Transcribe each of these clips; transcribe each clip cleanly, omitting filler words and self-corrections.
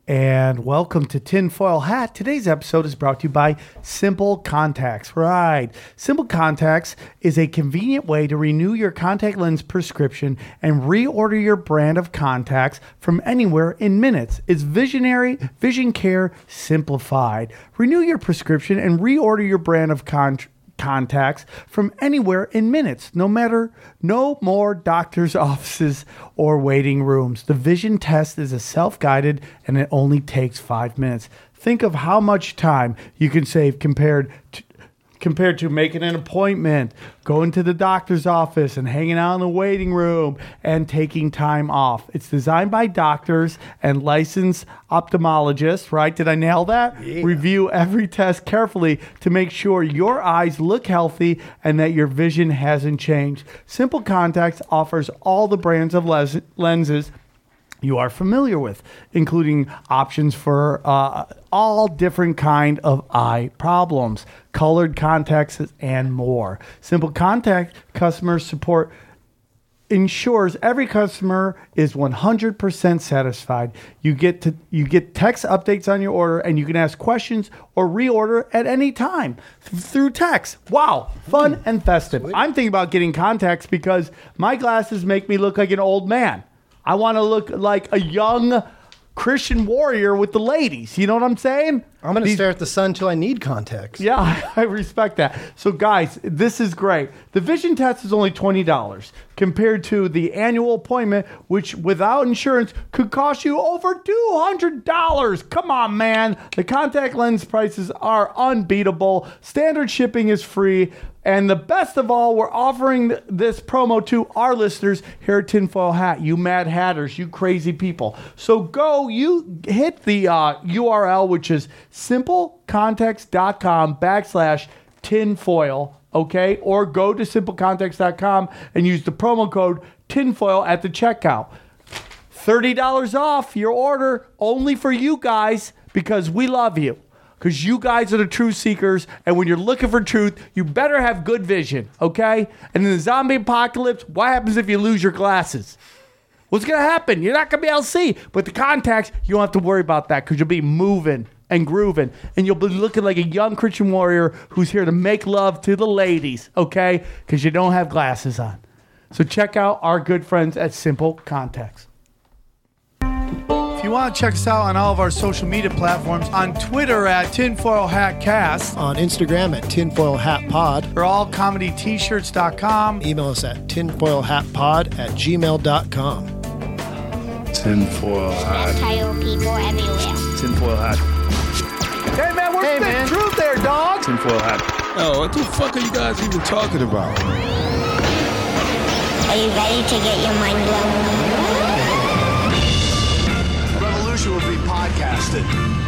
And welcome to Tinfoil Hat. Today's episode is brought to you by Simple Contacts. Right. Simple Contacts is a convenient way to renew your contact lens prescription and reorder your brand of contacts from anywhere in minutes. It's visionary vision care simplified. Renew your prescription and reorder your brand of contacts from anywhere in minutes. No more doctor's offices or waiting rooms. The vision test is a self-guided and it only takes 5 minutes. Think of how much time you can save compared to making an appointment, going to the doctor's office and hanging out in the waiting room and taking time off. It's designed by doctors and licensed ophthalmologists, right? Did I nail that? Yeah. Review every test carefully to make sure your eyes look healthy and that your vision hasn't changed. Simple Contacts offers all the brands of lenses you are familiar with, including options for all different kind of eye problems, colored contacts, and more. Simple Contact customer support ensures every customer is 100% satisfied. You get text updates on your order, and you can ask questions or reorder at any time through text. Wow, fun and festive. Sweet. I'm thinking about getting contacts because my glasses make me look like an old man. I want to look like a young Christian warrior with the ladies. You know what I'm saying? I'm going to stare at the sun till I need contacts. Yeah, I respect that. So, guys, this is great. The vision test is only $20 compared to the annual appointment, which without insurance could cost you over $200. Come on, man. The contact lens prices are unbeatable. Standard shipping is free. And the best of all, we're offering this promo to our listeners here at Tinfoil Hat. You mad hatters, you crazy people. So go, you hit the URL, which is simplecontacts.com/tinfoil, okay? Or go to simplecontacts.com and use the promo code tinfoil at the checkout. $30 off your order only for you guys because we love you. Because you guys are the truth seekers, and when you're looking for truth, you better have good vision, okay? And in the zombie apocalypse, what happens if you lose your glasses? What's going to happen? You're not going to be able to see. But the contacts, you don't have to worry about that because you'll be moving and grooving, and you'll be looking like a young Christian warrior who's here to make love to the ladies, okay? Because you don't have glasses on. So check out our good friends at Simple Contacts. If you want to check us out on all of our social media platforms, on Twitter at Tinfoil Hat Cast, on Instagram at Tinfoil Hat Pod, or allcomedyt-shirts.com. Email us at tinfoilhatpod@gmail.com. Tinfoil Hat. Title people everywhere. Tinfoil Hat. Hey man, where's the truth there, dog? Tinfoil Hat. Oh, what the fuck are you guys even talking about? Are you ready to get your mind blown? Revolution will be podcasted.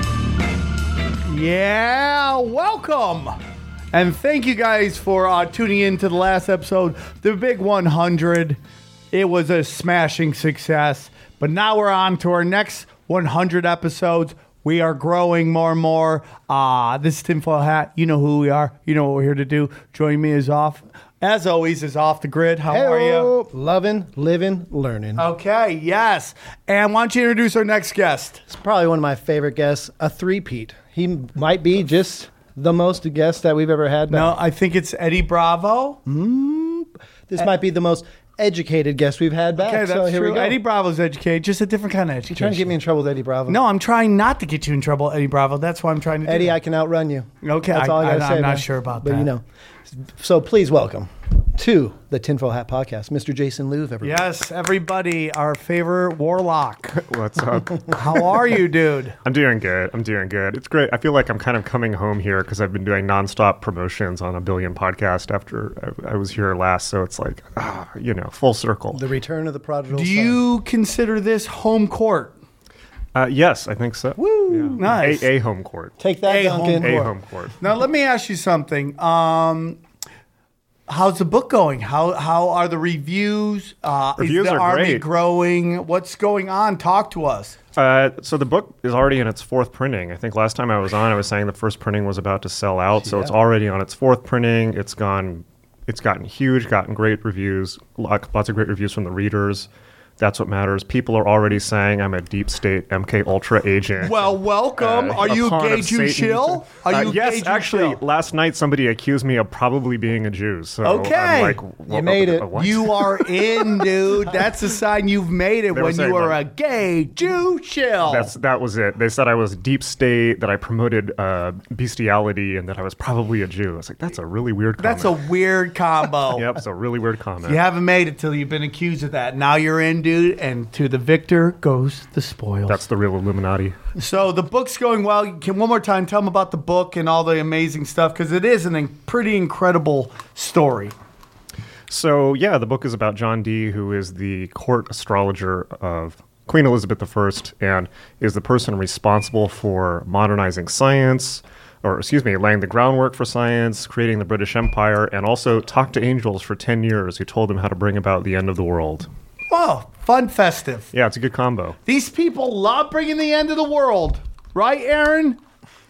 Yeah, welcome. And thank you guys for tuning in to the last episode, the Big 100. It was a smashing success. But now we're on to our next 100 episodes. We are growing more and more. This is Tinfoil Hat. You know who we are. You know what we're here to do. Joining me as always, is Off the Grid. How are you? Loving, living, learning. Okay, yes. And why don't you introduce our next guest? It's probably one of my favorite guests, a three-peat. He might be just the most guest that we've ever had. No, I think it's Eddie Bravo. This might be the most educated guest we've had back. Okay, that's so here true. we go. Eddie Bravo's educated, just a different kind of education. You trying to get me in trouble with Eddie Bravo? No, I'm trying not to get you in trouble, Eddie Bravo. That's why I'm trying to do Eddie, that. I can outrun you. Okay, that's all I gotta say. I'm man. not sure about but that. You know. So please welcome to the Tinfoil Hat Podcast, Mr. Jason Louv, everybody. Yes, everybody, our favorite warlock. What's up? How are you, dude? I'm doing good. It's great. I feel like I'm kind of coming home here because I've been doing nonstop promotions on a billion podcast after I was here last. So it's like, full circle. The return of the prodigal Do son. you consider this home court? Yes, I think so. Woo! Yeah. Nice. A home court. Take that, Duncan. A home court. Now, let me ask you something. How's the book going? How are the reviews? Reviews is the are army great. growing? What's going on? Talk to us. So the book is already in its fourth printing. I think last time I was on, I was saying the first printing was about to sell out. So it's already on its fourth printing. It's gotten huge, gotten great reviews, lots of great reviews from the readers. That's what matters. People are already saying I'm a deep state MK Ultra agent. Well, welcome. Are you a pawn gay of Jew Satan. shill? Are you a Yes, gay Jew actually, shill? last night somebody accused me of probably being a Jew. So Okay. I'm like, You made it. What? You are in, dude. That's a sign you've made it They were when saying you are that. a gay Jew shill. That was it. They said I was deep state, that I promoted bestiality, and that I was probably a Jew. I was like, that's a really weird comment. That's a weird combo. Yep, it's a really weird comment. You haven't made it till you've been accused of that. Now you're in, dude, and to the victor goes the spoils. That's the real Illuminati. So the book's going well. Can one more time tell them about the book and all the amazing stuff, because it is a pretty incredible story. So, yeah, the book is about John Dee, who is the court astrologer of Queen Elizabeth I and is the person responsible for modernizing science, laying the groundwork for science, creating the British Empire, and also talked to angels for 10 years who told him how to bring about the end of the world. Oh, fun, festive. Yeah, it's a good combo. These people love bringing the end of the world. Right, Aaron?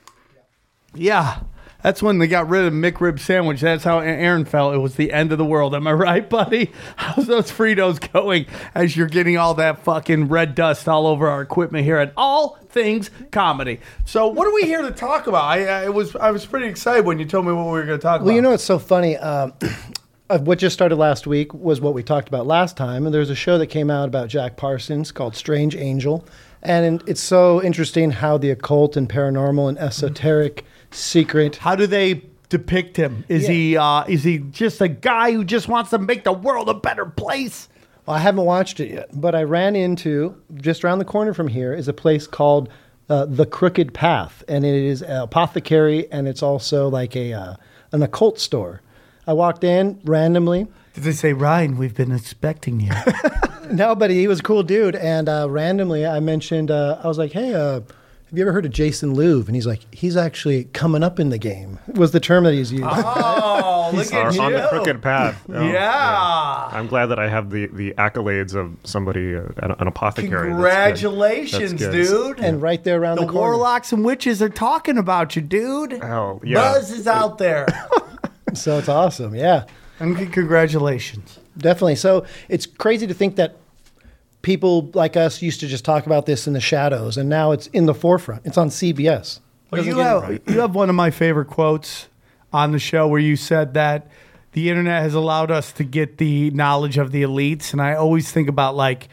Yeah. That's when they got rid of McRib sandwich. That's how Aaron felt. It was the end of the world. Am I right, buddy? How's those Fritos going as you're getting all that fucking red dust all over our equipment here at All Things Comedy? So what are we here to talk about? I was pretty excited when you told me what we were going to talk about. Well, you know, it's so funny. What just started last week was what we talked about last time. And there's a show that came out about Jack Parsons called Strange Angel. And it's so interesting how the occult and paranormal and esoteric secret. How do they depict him? Is he just a guy who just wants to make the world a better place? Well, I haven't watched it yet, but I ran into, just around the corner from here, is a place called The Crooked Path. And it is an apothecary, and it's also like an occult store. I walked in randomly. Did they say, Ryan, we've been expecting you? No, but he was a cool dude. And randomly I mentioned, I was like, hey, have you ever heard of Jason Louv? And he's like, he's actually coming up in the game, was the term that he's used. Oh, look at you. On the crooked path. Oh, Yeah. I'm glad that I have the accolades of somebody, an apothecary. Congratulations, That's good. dude. And right there around The the corner. warlocks and witches are talking about you, dude. Oh, yeah. Buzz is out there. So it's awesome. Yeah, And congratulations. definitely. So it's crazy to think that people like us used to just talk about this in the shadows, and now it's in the forefront. It's on CBS. Well, you have one of my favorite quotes on the show where you said that the internet has allowed us to get the knowledge of the elites, and I always think about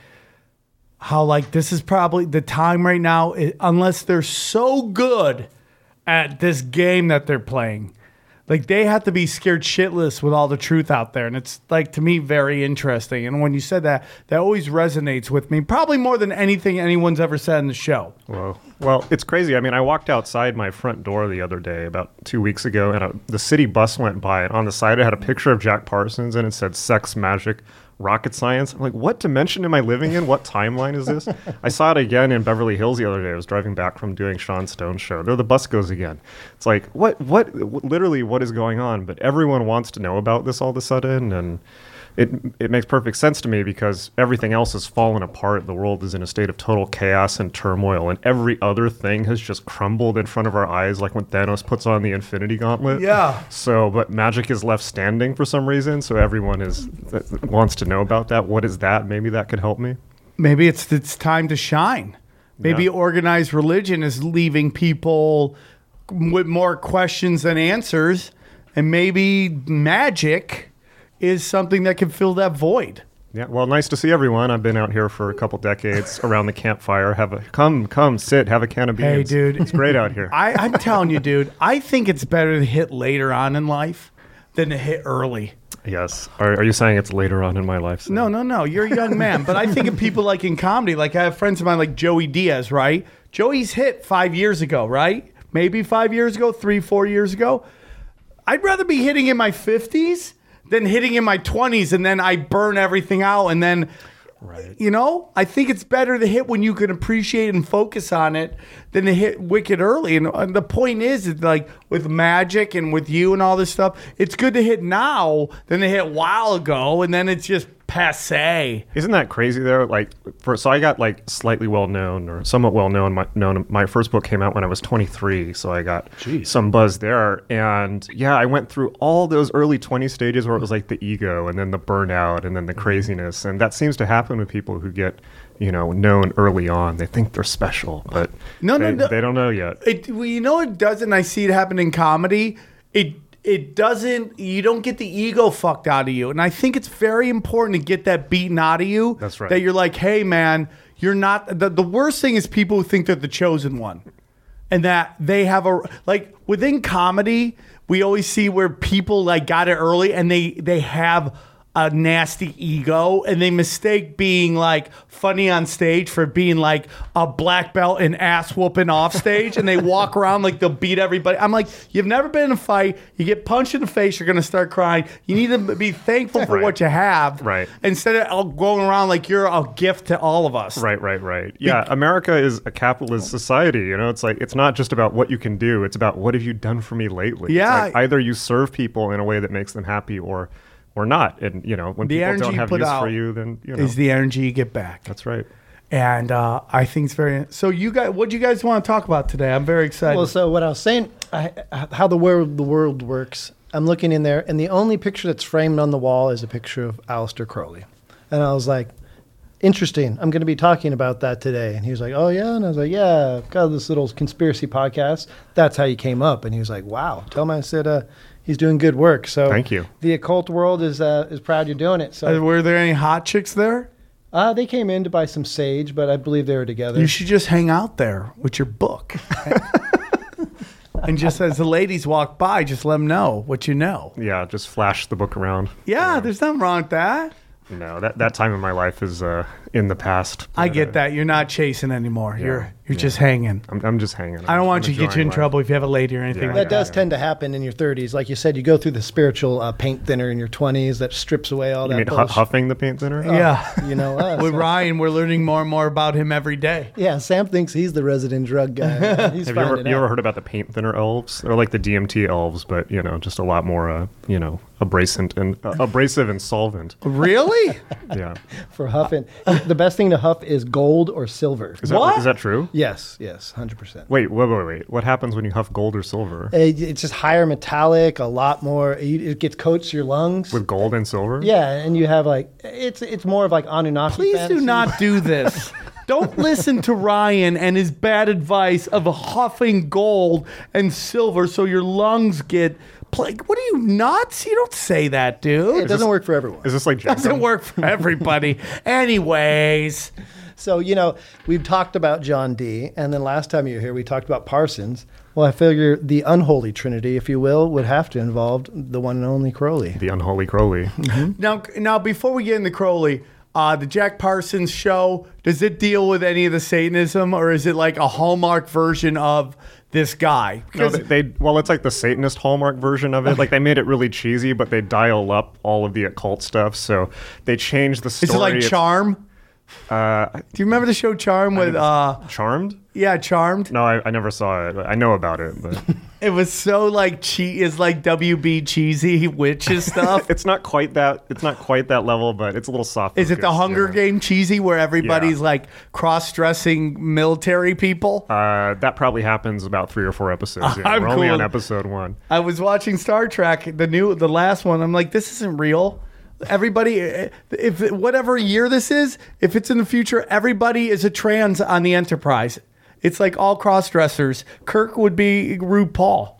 how this is probably the time right now, unless they're so good at this game that they're playing. They have to be scared shitless with all the truth out there. And it's, to me, very interesting. And when you said that, that always resonates with me, probably more than anything anyone's ever said in the show. Whoa. Well, it's crazy. I mean, I walked outside my front door the other day, about 2 weeks ago, and the city bus went by. And on the side, it had a picture of Jack Parsons, and it said sex, magic, rocket science. I'm like, what dimension am I living in? What timeline is this? I saw it again in Beverly Hills the other day. I was driving back from doing Sean Stone's show. There the bus goes again. It's like, literally what is going on? But everyone wants to know about this all of a sudden, and it makes perfect sense to me because everything else has fallen apart. The world is in a state of total chaos and turmoil, and every other thing has just crumbled in front of our eyes, like when Thanos puts on the Infinity Gauntlet. Yeah. So, but magic is left standing for some reason, so everyone wants to know about that. What is that? Maybe that could help me. Maybe it's time to shine. Maybe Yeah. organized religion is leaving people with more questions than answers, and maybe magic is something that can fill that void. Yeah, well, nice to see everyone. I've been out here for a couple decades around the campfire. Come, sit, have a can of beans. Hey, dude. It's great out here. I'm telling you, dude, I think it's better to hit later on in life than to hit early. Yes. Are you saying it's later on in my life? So? No. You're a young man. But I think of people like in comedy, I have friends of mine like Joey Diaz, right? Joey's hit 5 years ago, right? Maybe 5 years ago, 3-4 years ago. I'd rather be hitting in my 50s than hitting in my 20s and then I burn everything out and then, I think it's better to hit when you can appreciate and focus on it than to hit wicked early. And the point is with magic and with you and all this stuff, it's good to hit now than to hit a while ago and then it's just passe. Isn't that crazy though? Like, so I got like slightly well known or somewhat well known. My first book came out when I was 23, so I got some buzz there. And yeah, I went through all those early 20 stages where it was like the ego, and then the burnout, and then the craziness, and that seems to happen with people who get known early on. They think they're special, but they don't know yet. It doesn't. I see it happen in comedy. It doesn't, you don't get the ego fucked out of you. And I think it's very important to get that beaten out of you. That's right. That you're like, hey, man, you're not, the worst thing is people who think they're the chosen one. And that they have within comedy, we always see where people like got it early and they have a nasty ego and they mistake being like funny on stage for being like a black belt and ass whooping off stage, and they walk around like they'll beat everybody. I'm like, you've never been in a fight, you get punched in the face, you're gonna start crying. You need to be thankful for what you have, right? Instead of going around like you're a gift to all of us. Right. Yeah, America is a capitalist society. It's like, it's not just about what you can do, it's about what have you done for me lately. Yeah, it's like either you serve people in a way that makes them happy or not. And when the people don't have use for you, then is the energy you get back. That's right. And I think it's very. So you guys, what do you guys want to talk about today? I'm very excited. Well, so what I was saying, how the world works. I'm looking in there, and the only picture that's framed on the wall is a picture of Aleister Crowley. And I was like, interesting. I'm going to be talking about that today. And he was like, oh yeah. And I was like, yeah, I've got this little conspiracy podcast. That's how you came up. And he was like, wow. Tell him I said. He's doing good work. So thank you. The occult world is proud you're doing it. So were there any hot chicks there? They came in to buy some sage, but I believe they were together. You should just hang out there with your book. And just as the ladies walk by, just let them know what you know. Yeah, just flash the book around. Yeah, there's nothing wrong with that. No, that time in my life is in the past. I get that. You're not chasing anymore. You're just hanging. I'm just hanging. I don't want you to get you in trouble if you have a lady or anything like that. That does tend to happen in your 30s. Like you said, you go through the spiritual paint thinner in your 20s that strips away all that bullshit. Huffing the paint thinner? Yeah. You know us. With Ryan, we're learning more and more about him every day. Yeah, Sam thinks he's the resident drug guy. He's have you ever heard about the paint thinner elves? They're like the DMT elves, but just a lot more abrasive and solvent. Really? Yeah. For huffing. The best thing to huff is gold or silver. Is that true? Yes, 100%. Wait. What happens when you huff gold or silver? It's just higher metallic, a lot more. It gets coats your lungs. With gold and silver? Yeah, and you have it's more of like Anunnaki Please fantasy. do not do this. Don't listen to Ryan and his bad advice of huffing gold and silver so your lungs get... What are you, nuts? You don't say that, dude. It doesn't work for everyone. Is this like... Doesn't work for everybody. Anyways... So, we've talked about John Dee, and then last time you were here, we talked about Parsons. Well, I figure the unholy trinity, if you will, would have to involve the one and only Crowley. The unholy Crowley. Mm-hmm. Now, before we get into Crowley, the Jack Parsons show, does it deal with any of the Satanism, or is it like a Hallmark version of this guy? No, it's like the Satanist Hallmark version of it. Like, they made it really cheesy, but they dial up all of the occult stuff, so they changed the story. Is it like Charm? Do you remember the show Charm with Charmed? Yeah, Charmed. No, I never saw it. I know about it, but it was so like it's like WB cheesy witches stuff. It's not quite that level, but it's a little soft. Is it the Hunger Game cheesy where everybody's like cross-dressing military people? That probably happes about 3 or 4 episodes. Yeah. We're only on episode 1. I was watching Star Trek, the last one. I'm like, this isn't real. Everybody, if whatever year this is, if it's in the future, everybody is a trans on the Enterprise. It's like all cross-dressers. Kirk would be RuPaul.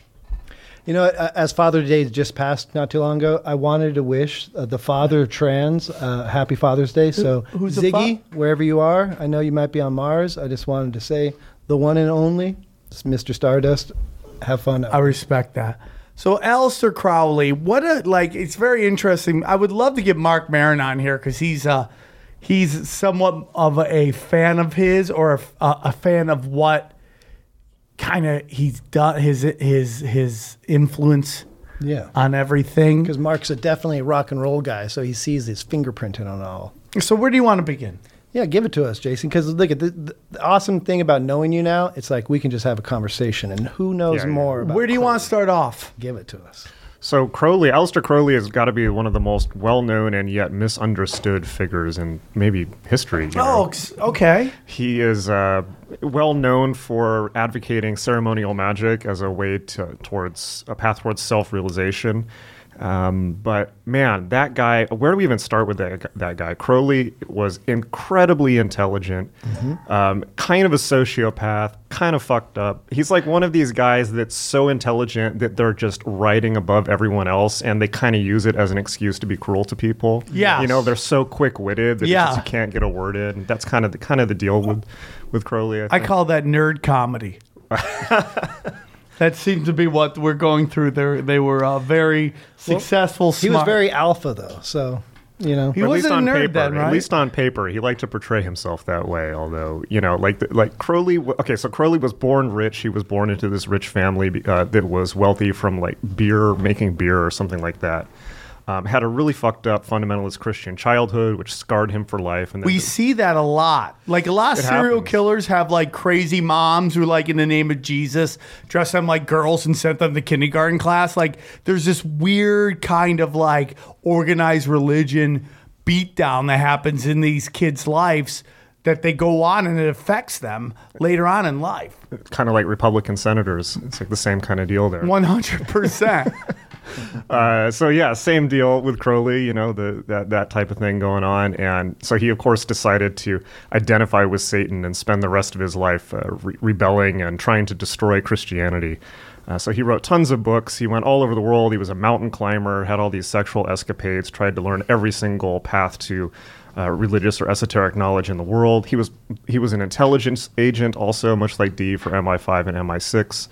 As Father's Day just passed not too long ago, I wanted to wish the father of trans happy Father's Day. So who's Ziggy, wherever you are, I know you might be on Mars. I just wanted to say the one and only, Mr. Stardust. Have fun. I respect that. So Aleister Crowley, it's very interesting. I would love to get Mark Maron on here because he's somewhat of a fan of his, or a fan of what kind of he's done, his influence on everything. Because Mark's definitely a rock and roll guy, so he sees his fingerprint on it all. So where do you want to begin? Yeah, give it to us, Jason. Because look at the awesome thing about knowing you now. It's like we can just have a conversation, and who knows more about. Where do you want to start off? Give it to us. So Aleister Crowley has got to be one of the most well-known and yet misunderstood figures in maybe history. Oh, okay. He is well known for advocating ceremonial magic as a way towards a path towards self-realization. But man, that guy, where do we even start with that guy? Crowley was incredibly intelligent, kind of a sociopath, kind of fucked up. He's like one of these guys that's so intelligent that they're just riding above everyone else, and they kind of use it as an excuse to be cruel to people. Yeah, you know, they're so quick-witted that you can't get a word in. That's kind of the deal with Crowley. I call that nerd comedy. That seems to be what we're going through. They were very successful. He was very alpha, though. So, you know, he wasn't a nerd then, right? At least on paper, he liked to portray himself that way. Although, you know, like Crowley. Okay, so Crowley was born rich. He was born into this rich family that was wealthy from like making beer or something like that. Had a really fucked up fundamentalist Christian childhood, which scarred him for life. And we see that a lot. Like a lot of serial killers have like crazy moms who, like, in the name of Jesus, dress them like girls and sent them to kindergarten class. Like there's this weird kind of like organized religion beatdown that happens in these kids' lives that they go on and it affects them later on in life. Kind of like Republican senators. It's like the same kind of deal there. 100%. So yeah, same deal with Crowley, you know, that type of thing going on. And so he, of course, decided to identify with Satan and spend the rest of his life rebelling and trying to destroy Christianity. So he wrote tons of books. He went all over the world. He was a mountain climber, had all these sexual escapades, tried to learn every single path to religious or esoteric knowledge in the world. He was an intelligence agent also, much like Dee for MI5 and MI6.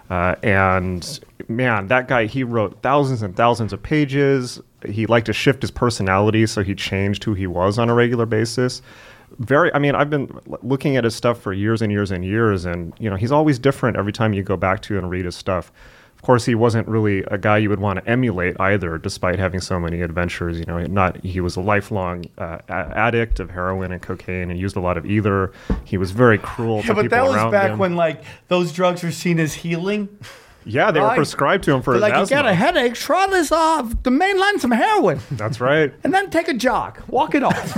And man, that guy, he wrote thousands and thousands of pages. He liked to shift his personality, so he changed who he was on a regular basis. I've been looking at his stuff for years and years and years, and you know, he's always different every time you go back to and read his stuff. Of course, he wasn't really a guy you would want to emulate either, despite having so many adventures. You know, he was a lifelong addict of heroin and cocaine and used a lot of either. He was very cruel to people around him. Yeah, but that was back when like those drugs were seen as healing. Yeah, they were prescribed to him for his asthma. Like, you got a headache, try this the main line some heroin. That's right. And then take a jog, walk it off.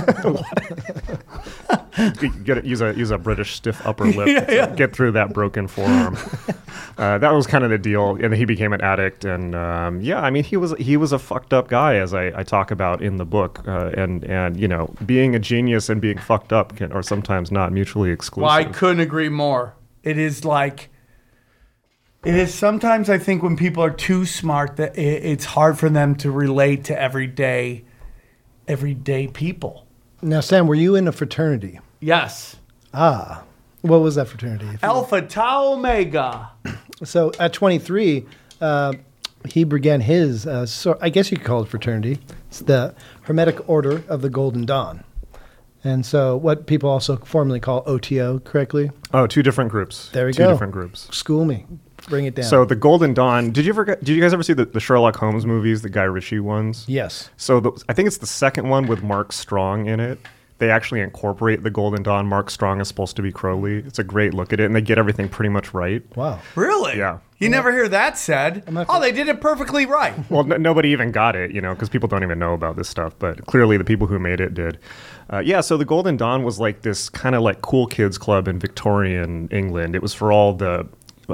Use a British stiff upper lip to get through that broken forearm. That was kind of the deal, and he became an addict. And I mean, he was a fucked up guy, as I talk about in the book. And you know, being a genius and being fucked up are sometimes not mutually exclusive. Well, I couldn't agree more. It is like. It is sometimes, I think, when people are too smart, that it's hard for them to relate to everyday people. Now, Sam, were you in a fraternity? Yes. Ah. What was that fraternity? Alpha Tau Omega. So at 23, he began his, I guess you could call it fraternity. It's the Hermetic Order of the Golden Dawn. And so what people also formerly call OTO, correctly? Oh, two different groups. There we go. Two different groups. School me. Bring it down. So the Golden Dawn, did you guys ever see the Sherlock Holmes movies, the Guy Ritchie ones? Yes. So I think it's the second one with Mark Strong in it. They actually incorporate the Golden Dawn. Mark Strong is supposed to be Crowley. It's a great look at it, and they get everything pretty much right. Wow. Really? Yeah. You never hear that said. Oh, they did it perfectly right. Well, nobody even got it, you know, because people don't even know about this stuff. But clearly the people who made it did. So the Golden Dawn was like this kind of like cool kids club in Victorian England. It was for all the,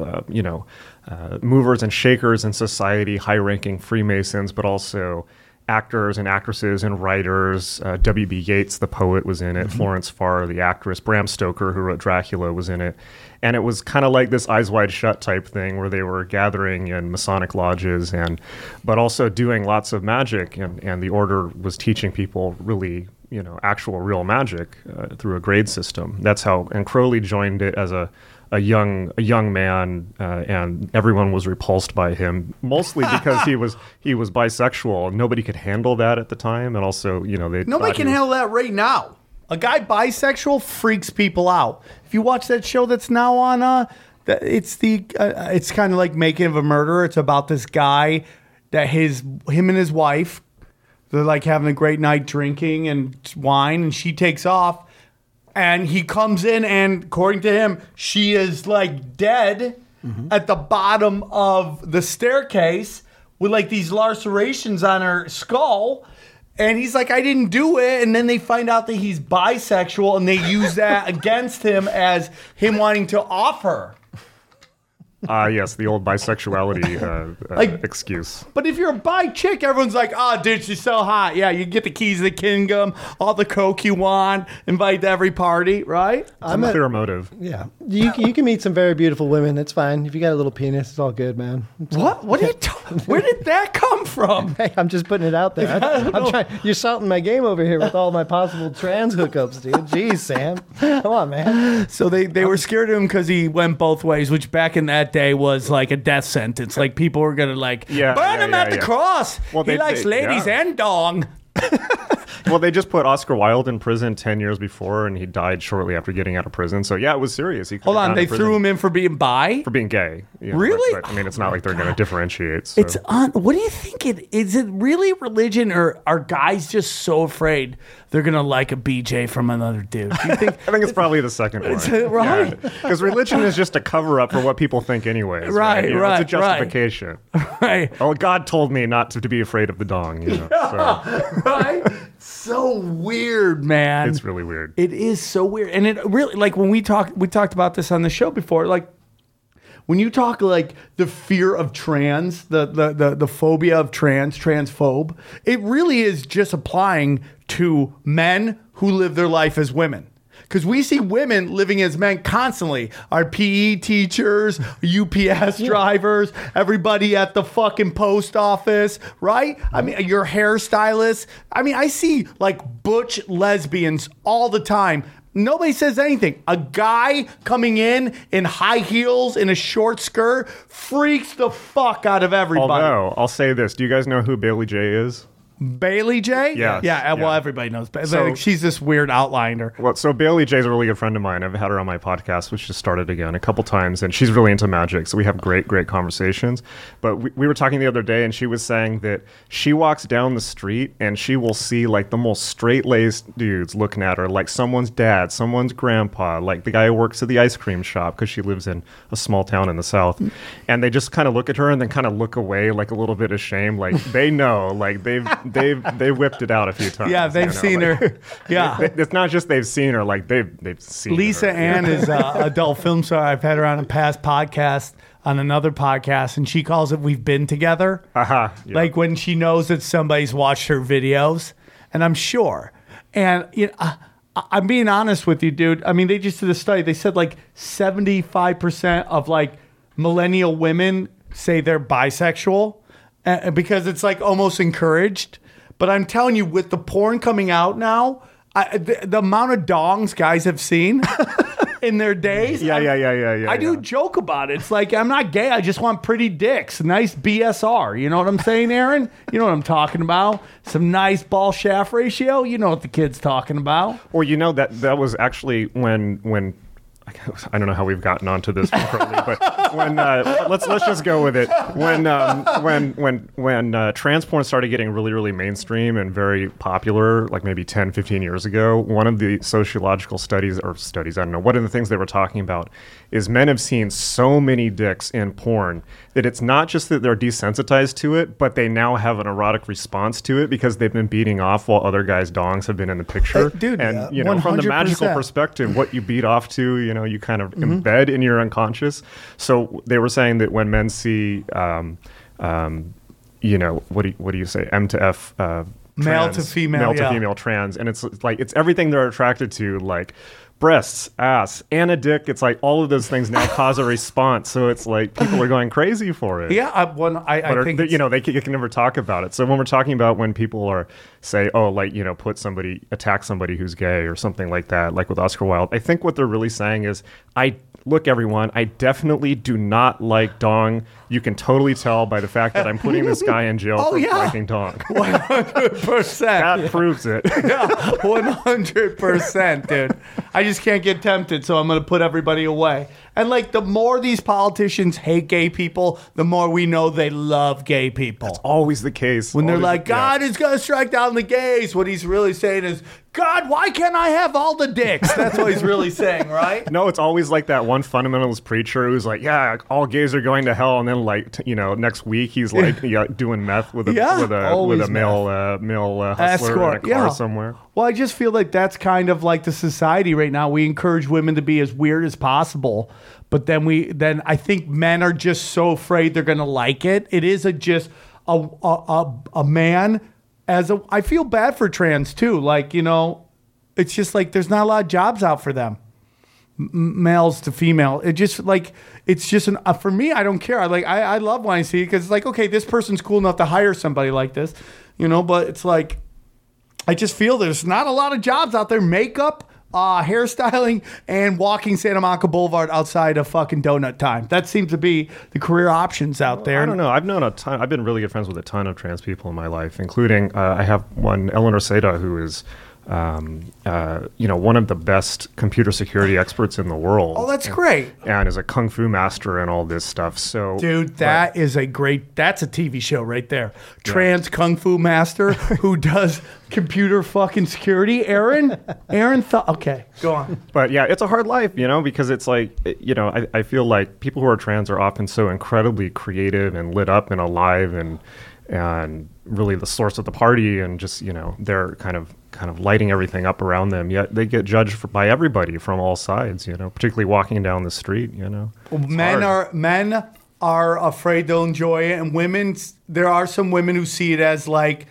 movers and shakers in society, high-ranking Freemasons, but also actors and actresses and writers. W.B. Yeats, the poet, was in it. Mm-hmm. Florence Farr, the actress. Bram Stoker, who wrote Dracula, was in it. And it was kind of like this Eyes Wide Shut type thing where they were gathering in Masonic lodges but also doing lots of magic. And the order was teaching people really, you know, actual real magic through a grade system. That's how, and Crowley joined it as a young man, and everyone was repulsed by him, mostly because he was bisexual. Nobody could handle that at the time, and also, you know, nobody can handle that right now. A guy bisexual freaks people out. If you watch that show that's now on, it's kind of like Making of a Murderer. It's about this guy that him and his wife, they're like having a great night drinking and wine, and she takes off. And he comes in, and according to him, she is like dead at the bottom of the staircase with like these lacerations on her skull. And he's like, I didn't do it. And then they find out that he's bisexual, and they use that against him as him wanting to off her. Yes, the old bisexuality excuse. But if you're a bi chick, everyone's like, oh, dude, she's so hot. Yeah, you get the keys to the kingdom, all the coke you want, invite to every party, right? I'm a clear motive. Yeah. You can meet some very beautiful women. It's fine. If you got a little penis, it's all good, man. What? What are you Where did that come from? Hey, I'm just putting it out there. I'm trying. You're salting my game over here with all my possible trans hookups, dude. Jeez, Sam. Come on, man. So they were scared of him because he went both ways, which back in that day was like a death sentence. Like people were gonna burn him at the cross. Well, he likes ladies and dong. Well, they just put Oscar Wilde in prison 10 years before, and he died shortly after getting out of prison. So yeah, it was serious. Hold on, they threw him in for being bi? For being gay. Yeah, really? But, I mean, it's not like they're going to differentiate. So. It's what do you think is it really religion, or are guys just so afraid they're going to like a BJ from another dude? Do you think? I think it's probably the second one. Right? Because religion is just a cover-up for what people think anyways. Right. It's a justification. Right. Oh, God told me not to be afraid of the dong. So. Right? So weird, man. It's really weird. It is so weird. And it really, like when we talked about this on the show before, like when you talk like the fear of trans, the phobia of transphobe, it really is just applying to men who live their life as women. Because we see women living as men constantly. Our PE teachers, UPS drivers, everybody at the fucking post office, right? I mean, your hairstylist. I mean, I see like butch lesbians all the time. Nobody says anything. A guy coming in high heels in a short skirt freaks the fuck out of everybody. Although, I'll say this. Do you guys know who Bailey J is? Bailey J? Yes. Yeah, well, everybody knows. So, she's this weird outliner. Well, so Bailey J is a really good friend of mine. I've had her on my podcast, which just started again a couple times, and she's really into magic. So we have great conversations. But we were talking the other day, and she was saying that she walks down the street, and she will see like the most straight-laced dudes looking at her, like someone's dad, someone's grandpa, like the guy who works at the ice cream shop, because she lives in a small town in the South. And they just kind of look at her and then kind of look away, like a little bit ashamed. Like they know, like they've whipped it out a few times. Yeah, they've seen her. Yeah, it's not just they've seen her; like they've seen. Lisa her. Ann is an adult film star. I've had her on a past podcast, on another podcast, and she calls it "We've Been Together." Yeah. Like when she knows that somebody's watched her videos, and I'm sure. And you know, I'm being honest with you, dude. I mean, they just did a study. They said like 75% of like millennial women say they're bisexual. Because it's like almost encouraged. But I'm telling you, with the porn coming out now, the amount of dongs guys have seen in their days. Yeah. I do joke about it. It's like, I'm not gay. I just want pretty dicks. Nice BSR. You know what I'm saying, Aaron? You know what I'm talking about? Some nice ball shaft ratio. You know what the kid's talking about. Well, you know, that was actually when I don't know how we've gotten onto this, but when let's just go with it. When trans porn started getting really mainstream and very popular, like maybe 10, 15 years ago, one of the sociological studies, I don't know, one of the things they were talking about is men have seen so many dicks in porn that it's not just that they're desensitized to it, but they now have an erotic response to it because they've been beating off while other guys' dongs have been in the picture. Dude, and you know, from the magical perspective, what you beat off to, you know, you kind of embed in your unconscious. So they were saying that when men see, you know, what do you say, M to F, male to female trans, and it's like it's everything they're attracted to, like breasts, ass, and a dick. It's like all of those things now cause a response. So it's like people are going crazy for it. Yeah, I think you know, you can never talk about it. So when we're talking about when people are say, oh, like, you know, attack somebody who's gay or something like that, like with Oscar Wilde, I think what they're really saying is, look, everyone, I definitely do not like dong. You can totally tell by the fact that I'm putting this guy in jail for liking dong. 100%. That proves it. Yeah, 100%, dude. I just can't get tempted, so I'm going to put everybody away. And like the more these politicians hate gay people, the more we know they love gay people. That's always the case. When they're like, God is going to strike down the gays, what he's really saying is, God, why can't I have all the dicks? That's what he's really saying, right? No, it's always like that one fundamentalist preacher who's like, yeah, all gays are going to hell, and then like next week he's like doing meth with a male hustler Escort, in a car somewhere. Well, I just feel like that's kind of like the society right now. We encourage women to be as weird as possible, but then I think men are just so afraid they're going to like it. It is a man. I feel bad for trans too. Like, it's just like there's not a lot of jobs out for them, males to female. It just like it's just for me. I don't care. I love when I see it because it's like, okay, this person's cool enough to hire somebody like this, But it's like I just feel there's not a lot of jobs out there. Makeup, hairstyling, and walking Santa Monica Boulevard outside of fucking donut time. That seems to be the career options out there. I don't know. I've known a ton. I've been really good friends with a ton of trans people in my life, including I have one, Eleanor Seda, who is one of the best computer security experts in the world. Oh, that's great. And is a kung fu master and all this stuff. So, dude, that's a TV show right there. Trans kung fu master who does computer fucking security. Aaron, okay, go on. But yeah, it's a hard life, because it's like, I feel like people who are trans are often so incredibly creative and lit up and alive and really the source of the party, and just they're kind of lighting everything up around them, yet they get judged by everybody from all sides, particularly walking down the street. Men are afraid they'll enjoy it, and there are some women who see it as like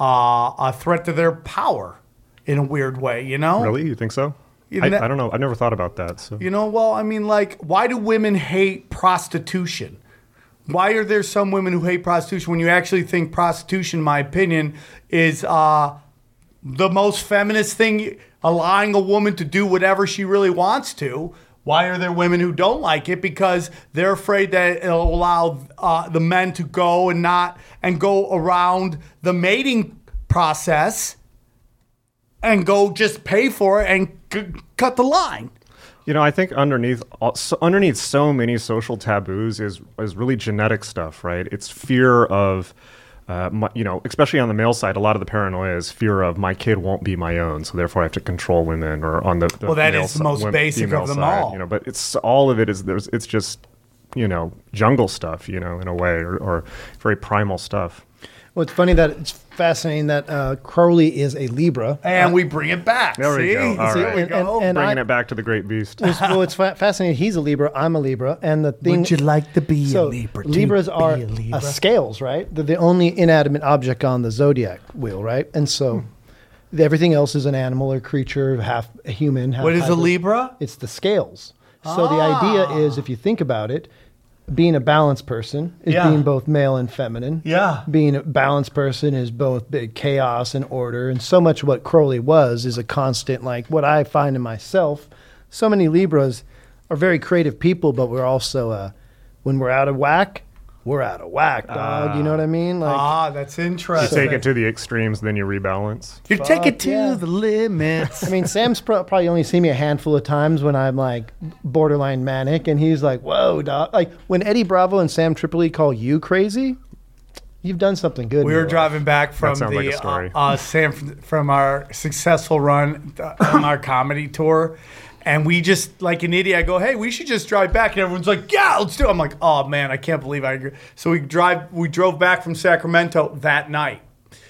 a threat to their power in a weird way. Really, you think so? I don't know. I've never thought about that. So well, I mean, like, why do women hate prostitution? Why are there some women who hate prostitution when you actually think prostitution, in my opinion, is the most feminist thing, allowing a woman to do whatever she really wants to? Why are there women who don't like it? Because they're afraid that it'll allow the men to go and go around the mating process and go just pay for it and cut the line. I think underneath so many social taboos is really genetic stuff, right? It's fear of, especially on the male side, a lot of the paranoia is fear of my kid won't be my own, so therefore I have to control women. Or on the that is the most basic of them all. But it's all of it is it's just jungle stuff, in a way, or very primal stuff. Well, it's funny that it's fascinating that Crowley is a Libra. And we bring it back. There we go. All right. And bringing it back to the great beast. Well, it's fascinating. He's a Libra. I'm a Libra. And the thing... Would you like to be a Libra? Libras are scales, right? They're the only inanimate object on the zodiac wheel, right? And so everything else is an animal or creature, half a human, half What is hybrid. a Libra? It's the scales. So the idea is, if you think about it, being a balanced person is being both male and feminine. Yeah. Being a balanced person is both big chaos and order. And so much what Crowley was is a constant, like what I find in myself. So many Libras are very creative people, but we're also, when we're out of whack, we're out of whack, dog. You know what I mean? Like, that's You interesting. take it to the extremes, then you rebalance. You take it to the limits. I mean, Sam's probably only seen me a handful of times when I'm like borderline manic, and he's like, "Whoa, dog!" Like when Eddie Bravo and Sam Tripoli call you crazy, you've done something good. We were driving back from sounds like a story. from our successful run on our comedy tour. And we just, like an idiot, I go, hey, we should just drive back. And everyone's like, yeah, let's do it. I'm like, oh, man, I can't believe I agree. So we drove back from Sacramento that night.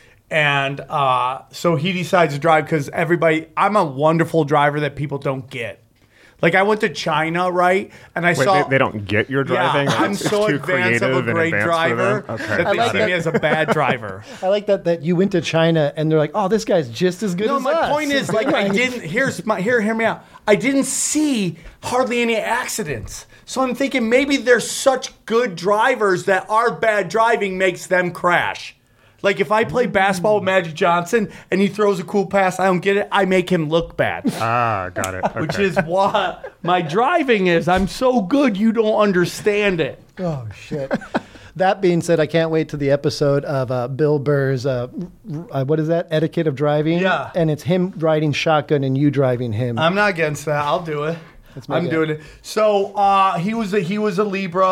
And so he decides to drive because I'm a wonderful driver that people don't get. Like, I went to China, right? And I saw... They don't get your driving? Yeah, I'm It's so too advanced of a creative and great advanced for driver them? Okay. that they like see me as a bad driver. I like that you went to China and they're like, oh, this guy's just as good No, as my us. point is, like, I didn't. Hear me out. I didn't see hardly any accidents. So I'm thinking maybe they're such good drivers that our bad driving makes them crash. Like, if I play basketball with Magic Johnson and he throws a cool pass, I don't get it, I make him look bad. Got it. Okay. Which is what my driving is. I'm so good, you don't understand it. Oh, shit. That being said, I can't wait to the episode of Bill Burr's, what is that, Etiquette of Driving? Yeah. And it's him riding shotgun and you driving him. I'm not against that. I'll do it. make I'm it. doing it. So he was a Libra.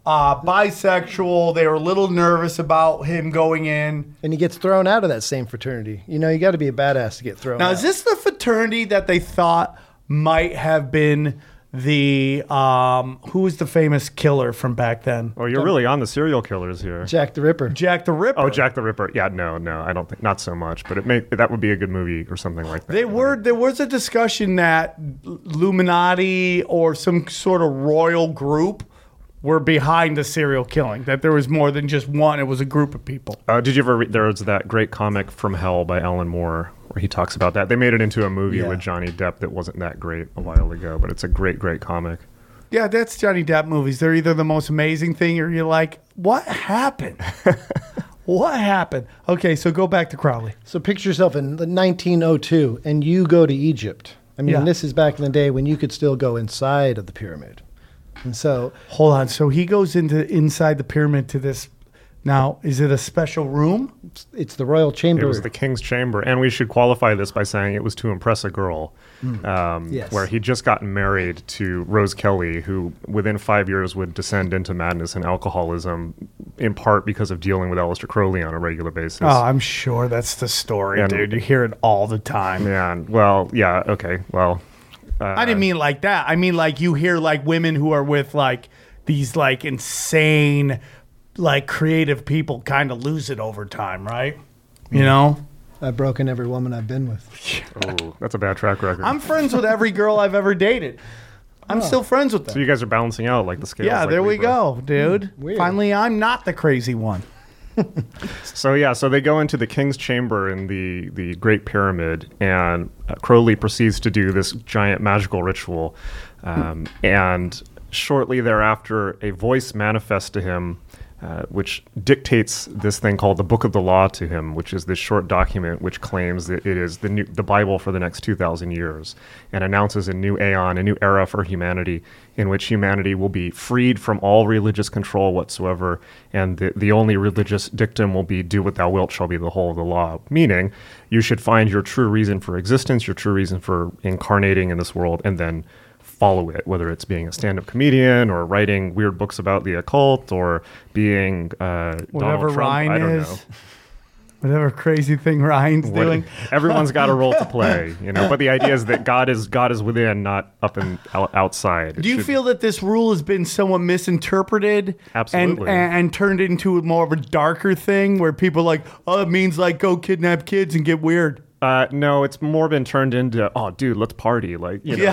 bisexual. They were a little nervous about him going in. And he gets thrown out of that same fraternity. You know, you got to be a badass to get thrown Now, out. is this the fraternity that they thought might have been the who was the famous killer from back then? Oh, you're really on the serial killers here. Jack the Ripper. Jack the Ripper. Oh, Jack the Ripper. Yeah, no, I don't think, not so much, but that would be a good movie or something like that. There was a discussion that Illuminati or some sort of royal group were behind the serial killing, that there was more than just one. It was a group of people. Did you ever read, there was that great comic From Hell by Alan Moore where he talks about that. They made it into a movie with Johnny Depp that wasn't that great a while ago, but it's a great comic. Yeah, that's Johnny Depp movies. They're either the most amazing thing or you're like, what happened? What happened? Okay, so go back to Crowley. So picture yourself in 1902 and you go to Egypt. I mean, Yeah. this is back in the day when you could still go inside of the pyramid. And so Hold on. So he goes inside the pyramid to this. Now, is it a special room? it's the royal chamber. It was the king's chamber, and we should qualify this by saying it was to impress a girl, Yes. where he'd just gotten married to Rose Kelly, who within 5 years would descend into madness and alcoholism, in part because of dealing with Aleister Crowley on a regular basis. Oh, I'm sure that's the story, And- dude. You hear it all the time. I didn't mean like that. I mean like you hear like women who are with like these like insane, like creative people kind of lose it over time, right? You know? I've broken every woman I've been with. Oh, that's a bad track record. I'm friends with every girl I've ever dated. I'm still friends with them. so you guys are balancing out like the scales. Yeah, like there we Libra. go, dude. Weird. Finally, I'm not the crazy one. So they go into the king's chamber in the Great Pyramid, and Crowley proceeds to do this giant magical ritual, and shortly thereafter, a voice manifests to him, which dictates this thing called the Book of the Law to him, which is this short document which claims that it is the Bible for the next 2,000 years, and announces a new aeon, a new era for humanity, in which humanity will be freed from all religious control whatsoever, and the only religious dictum will be, do what thou wilt shall be the whole of the law, meaning you should find your true reason for existence, your true reason for incarnating in this world, and then follow it, whether it's being a stand-up comedian or writing weird books about the occult or being Whatever Donald Trump. Ryan I don't is. know. Whatever crazy thing Ryan's doing. Everyone's got a role to play, you know. But the idea is that God is within, not up and outside. It Do you should- feel that this rule has been somewhat misinterpreted? Absolutely. And turned into more of a darker thing where people are like, oh, it means like go kidnap kids and get weird. No, it's more been turned into, oh, dude, let's party, like, you know.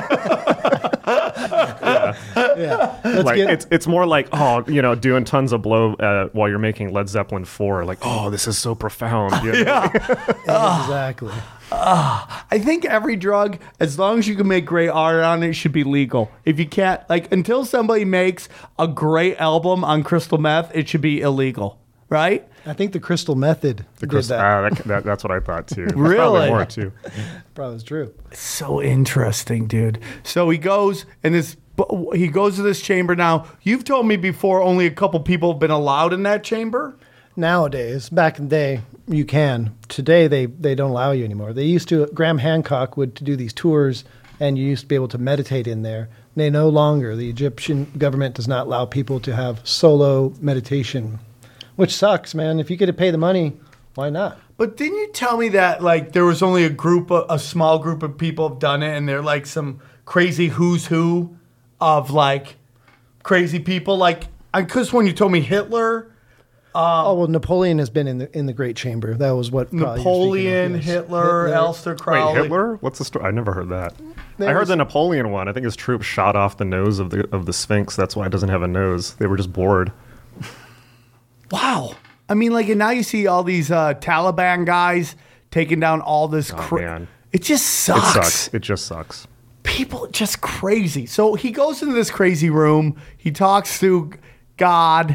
Yeah. Like it's more like, oh, you know, doing tons of blow while you're making Led Zeppelin 4, like, oh, this is so profound. You know? Exactly. I think every drug, as long as you can make great art on it, should be legal. If you can't, like, until somebody makes a great album on crystal meth, it should be illegal, right? I think the Crystal Method did that. That's what I thought too. That's Really? probably more too. Probably was true. So interesting, dude. So he goes to this chamber now. You've told me before only a couple people have been allowed in that chamber. Nowadays, back in the day, you can. Today, they don't allow you anymore. They used to. Graham Hancock would do these tours, and you used to be able to meditate in there. They no longer. The Egyptian government does not allow people to have solo meditation, which sucks, man. If you get to pay the money, why not? But didn't you tell me that like there was only a small group of people have done it, and they're like some crazy who's who of like crazy people? Like, because when you told me Hitler. Oh well, Napoleon has been in the Great Chamber. That was what probably you're Napoleon, speaking of, yes. Hitler, Aleister Crowley. Wait, Hitler? What's the story? I never heard that. I There heard was- the Napoleon one. I think his troops shot off the nose of the Sphinx. That's why it doesn't have a nose. They were just bored. Wow. I mean, like, and now you see all these Taliban guys taking down all this. Man. It just sucks. It sucks. It just sucks. People are just crazy. So he goes into this crazy room. He talks to God,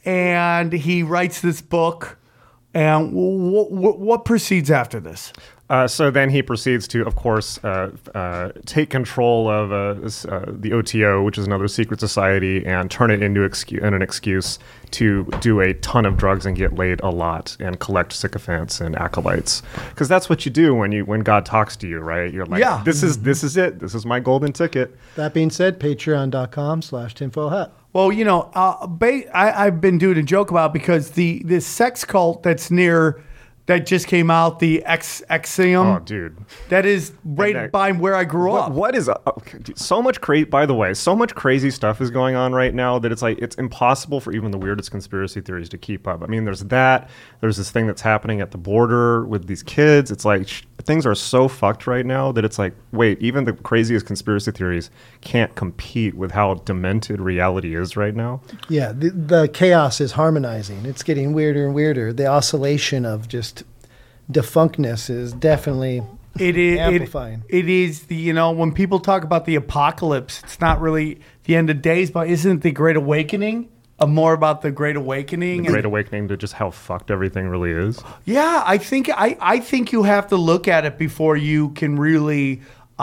and he writes this book. And what proceeds after this? So then he proceeds to, of course, take control of the OTO, which is another secret society, and turn it into an excuse to do a ton of drugs and get laid a lot and collect sycophants and acolytes. Because that's what you do when God talks to you, right? You're like, Yeah. this is it. This is my golden ticket. That being said, patreon.com/tinfoilhat. Well, you know, I've been doing a joke about it because this sex cult that just came out, the Exium. Oh, dude. That is right by where I grew up. What is so much crazy? By the way, so much crazy stuff is going on right now that it's impossible for even the weirdest conspiracy theories to keep up. I mean, there's this thing that's happening at the border with these kids. It's like things are so fucked right now that it's like, wait, even the craziest conspiracy theories can't compete with how demented reality is right now. Yeah, the chaos is harmonizing. It's getting weirder and weirder. The oscillation of just defunctness is definitely amplifying. It is when people talk about the apocalypse, it's not really the end of days, but isn't the Great Awakening more about the Great Awakening? The Great Awakening to just how fucked everything really is. Yeah, I think you have to look at it before you can really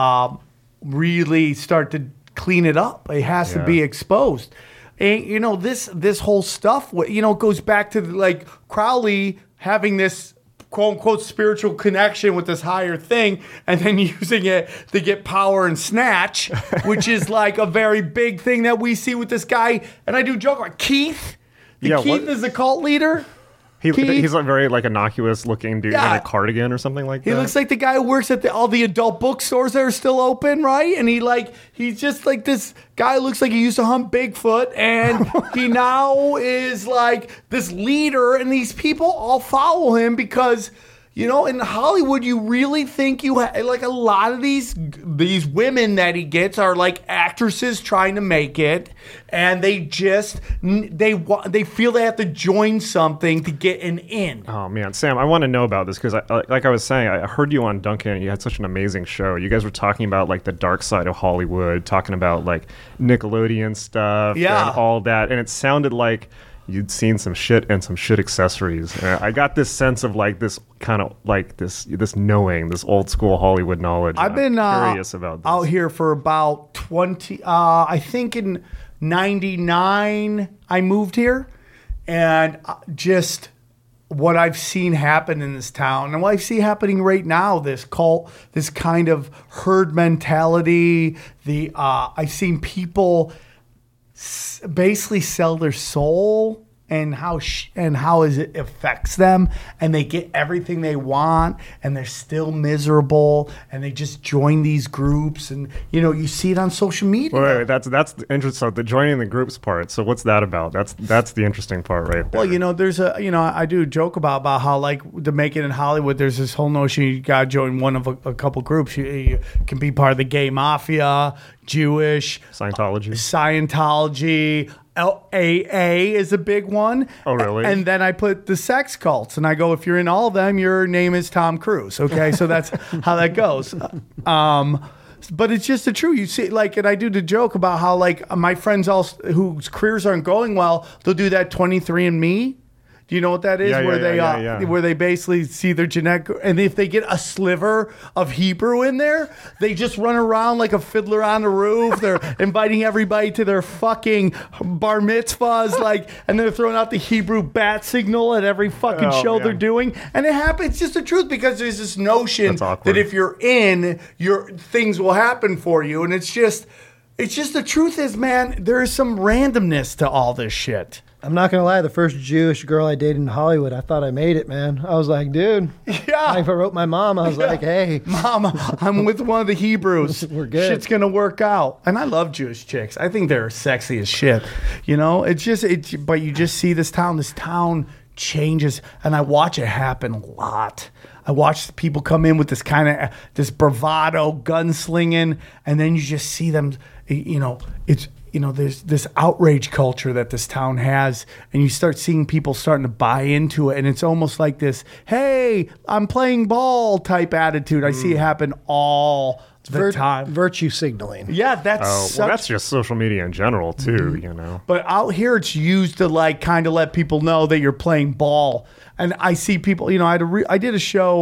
start to clean it up. It has to be exposed. And this whole stuff, goes back to like Crowley having this quote unquote spiritual connection with this higher thing and then using it to get power and snatch, which is like a very big thing that we see with this guy. And I do joke like Keith. Keith is the cult leader. He's a very like innocuous looking dude in a cardigan or something like that. He looks like the guy who works at all the adult bookstores that are still open, right? And he's just like this guy who looks like he used to hunt Bigfoot, and he now is like this leader, and these people all follow him because, in Hollywood, you really think like a lot of these women that he gets are like actresses trying to make it, and they feel they have to join something to get an in. Oh man, Sam, I want to know about this because, like I was saying, I heard you on Duncan, and you had such an amazing show. You guys were talking about like the dark side of Hollywood, talking about like Nickelodeon stuff, and all that, and it sounded like you'd seen some shit and some shit accessories. I got this sense of like this kind of like this knowing, this old school Hollywood knowledge. I've been curious about this. Out here for about 20, I think in 99 I moved here, and just what I've seen happen in this town and what I see happening right now, this cult, this kind of herd mentality, I've seen people basically sell their soul and how it affects them, and they get everything they want, and they're still miserable, and they just join these groups, and you see it on social media. Wait, that's the interesting. So the joining the groups part. So what's that about? That's the interesting part, right there. Well, there's I do joke about how like to make it in Hollywood, there's this whole notion you got to join one of a couple groups. You can be part of the gay mafia, Jewish, Scientology, AA is a big one. Oh, really? And then I put the sex cults, and I go, if you're in all of them, your name is Tom Cruise. Okay, so that's how that goes. But it's just the truth. You see, like, and I do the joke about how, like, my friends whose careers aren't going well, they'll do that 23andMe. Do you know what that is? Where they basically see their genetic, and if they get a sliver of Hebrew in there, they just run around like a fiddler on the roof. They're inviting everybody to their fucking bar mitzvahs, and they're throwing out the Hebrew bat signal at every fucking show they're doing. And it happens. It's just the truth, because there's this notion that if you're in, things will happen for you, and it's just the truth is, man, there is some randomness to all this shit. I'm not going to lie. The first Jewish girl I dated in Hollywood, I thought I made it, man. I was like, dude. Yeah. If I wrote my mom, I was like, hey. Mom, I'm with one of the Hebrews. We're good. Shit's going to work out. And I love Jewish chicks. I think they're sexy as shit. But you just see this town changes. And I watch it happen a lot. I watch people come in with this kind of, this bravado, gunslinging. And then you just see them, there's this outrage culture that this town has, and you start seeing people starting to buy into it, and it's almost like this, hey, I'm playing ball type attitude. I see it happen all the time. Virtue signaling. Yeah, that's just social media in general, too, But out here, it's used to, kind of let people know that you're playing ball. And I see people, I did a show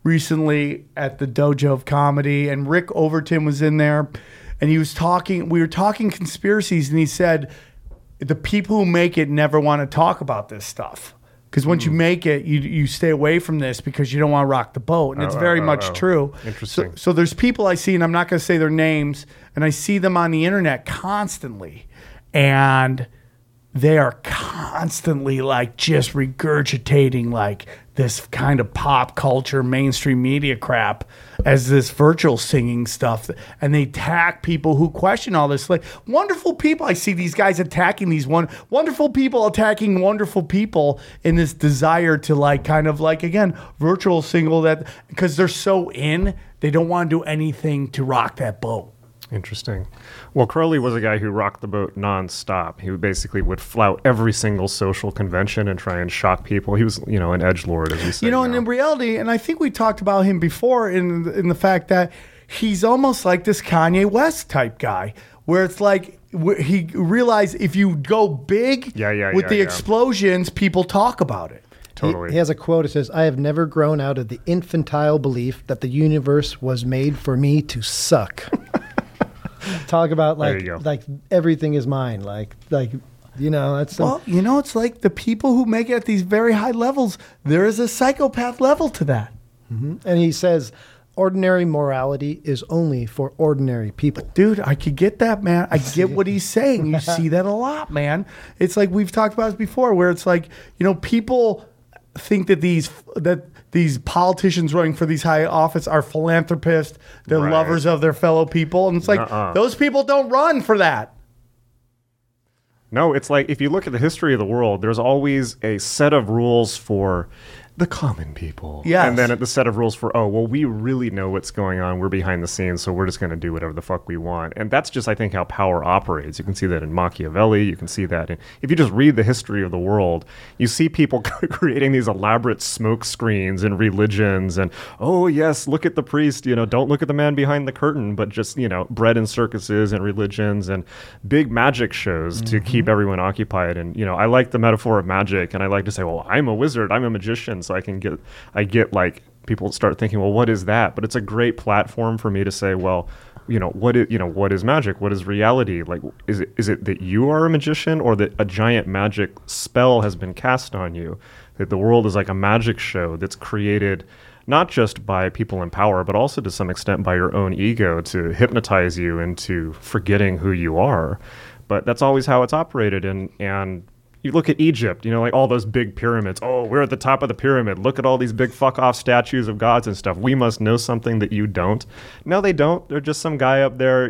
recently at the Dojo of Comedy, and Rick Overton was in there, and he was talking. We were talking conspiracies, and he said the people who make it never want to talk about this stuff. Because once you make it, you stay away from this because you don't want to rock the boat. And it's very much true. Interesting. So there's people I see, and I'm not going to say their names, and I see them on the internet constantly. And they are constantly like just regurgitating like this kind of pop culture, mainstream media crap as this virtual singing stuff. And they attack people who question all this. Like wonderful people. I see these guys attacking these wonderful people attacking wonderful people in this desire to like kind of like, again, virtual single that because they're so in, they don't want to do anything to rock that boat. Interesting. Well, Crowley was a guy who rocked the boat nonstop. He basically would flout every single social convention and try and shock people. He was, an edgelord, as we say. And in reality, and I think we talked about him before in the fact that he's almost like this Kanye West type guy, where it's like he realized if you go big with the explosions, people talk about it. Totally. He has a quote. It says, "I have never grown out of the infantile belief that the universe was made for me to suck." Talk about like everything is mine. That's it's like the people who make it at these very high levels. There is a psychopath level to that. Mm-hmm. And he says, ordinary morality is only for ordinary people. Dude, I could get that, man. I get what he's saying. You see that a lot, man. It's like we've talked about this before, where it's like people think that these politicians running for these high office are philanthropists. They're lovers of their fellow people. And it's like, those people don't run for that. No, it's like if you look at the history of the world, there's always a set of rules for the common people. Yes. And then the set of rules for, we really know what's going on. We're behind the scenes, so we're just going to do whatever the fuck we want. And that's just, I think, how power operates. You can see that in Machiavelli. You can see that if you just read the history of the world, you see people creating these elaborate smoke screens and religions. And, oh, yes, look at the priest. Don't look at the man behind the curtain, but just, bread and circuses and religions and big magic shows to keep everyone occupied. And, I like the metaphor of magic. And I like to say, well, I'm a wizard. I'm a magician. So I get like people start thinking, well, what is that? But it's a great platform for me to say, well, what is magic? What is reality? Like, is it that you are a magician or that a giant magic spell has been cast on you? That the world is like a magic show that's created not just by people in power, but also to some extent by your own ego to hypnotize you into forgetting who you are. But that's always how it's operated. And you look at Egypt, like all those big pyramids. Oh, we're at the top of the pyramid. Look at all these big fuck-off statues of gods and stuff. We must know something that you don't. No, they don't. They're just some guy up there,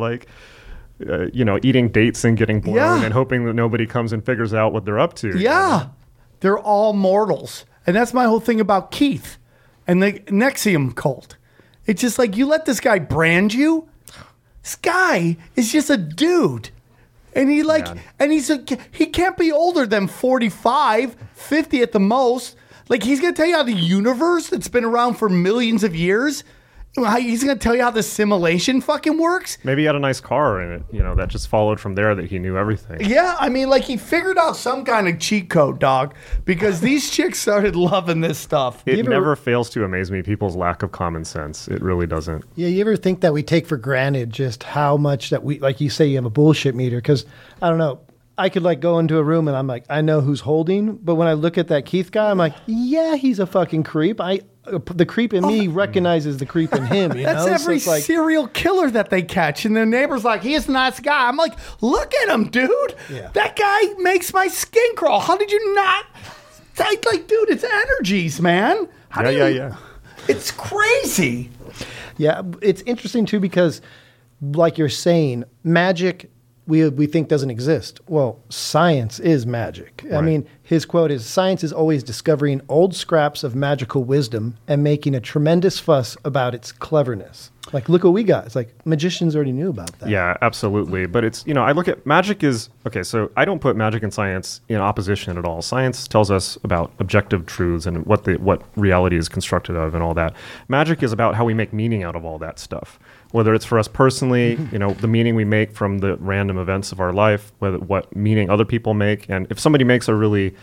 eating dates and getting blown and hoping that nobody comes and figures out what they're up to. Yeah. They're all mortals. And that's my whole thing about Keith and the NXIVM cult. It's just like, you let this guy brand you. This guy is just a dude. And he can't be older than 45, 50 at the most. Like, he's going to tell you how the universe that's been around for millions of years, he's going to tell you how the simulation fucking works. Maybe he had a nice car and that just followed from there that he knew everything. Yeah, I mean, like he figured out some kind of cheat code, dog, because these chicks started loving this stuff. It never fails to amaze me, people's lack of common sense. It really doesn't. Yeah, you ever think that we take for granted just how much that we, like you say, you have a bullshit meter? Because, I don't know, I could like go into a room and I'm like, I know who's holding. But when I look at that Keith guy, I'm like, yeah, he's a fucking creep. The creep in me recognizes the creep in him. That's every serial killer that they catch. And their neighbor's like, he's a nice guy. I'm like, look at him, dude. Yeah. That guy makes my skin crawl. How did you not? Like, dude, it's energies, man. Yeah. It's crazy. Yeah, it's interesting, too, because like you're saying, magic we think doesn't exist. Well, science is magic. Right. I mean, his quote is, "Science is always discovering old scraps of magical wisdom and making a tremendous fuss about its cleverness." Like, look what we got. It's like magicians already knew about that. Yeah, absolutely. But it's, I look at magic is, okay, so I don't put magic and science in opposition at all. Science tells us about objective truths and what reality is constructed of and all that. Magic is about how we make meaning out of all that stuff. Whether it's for us personally, the meaning we make from the random events of our life, what meaning other people make. And if somebody makes a really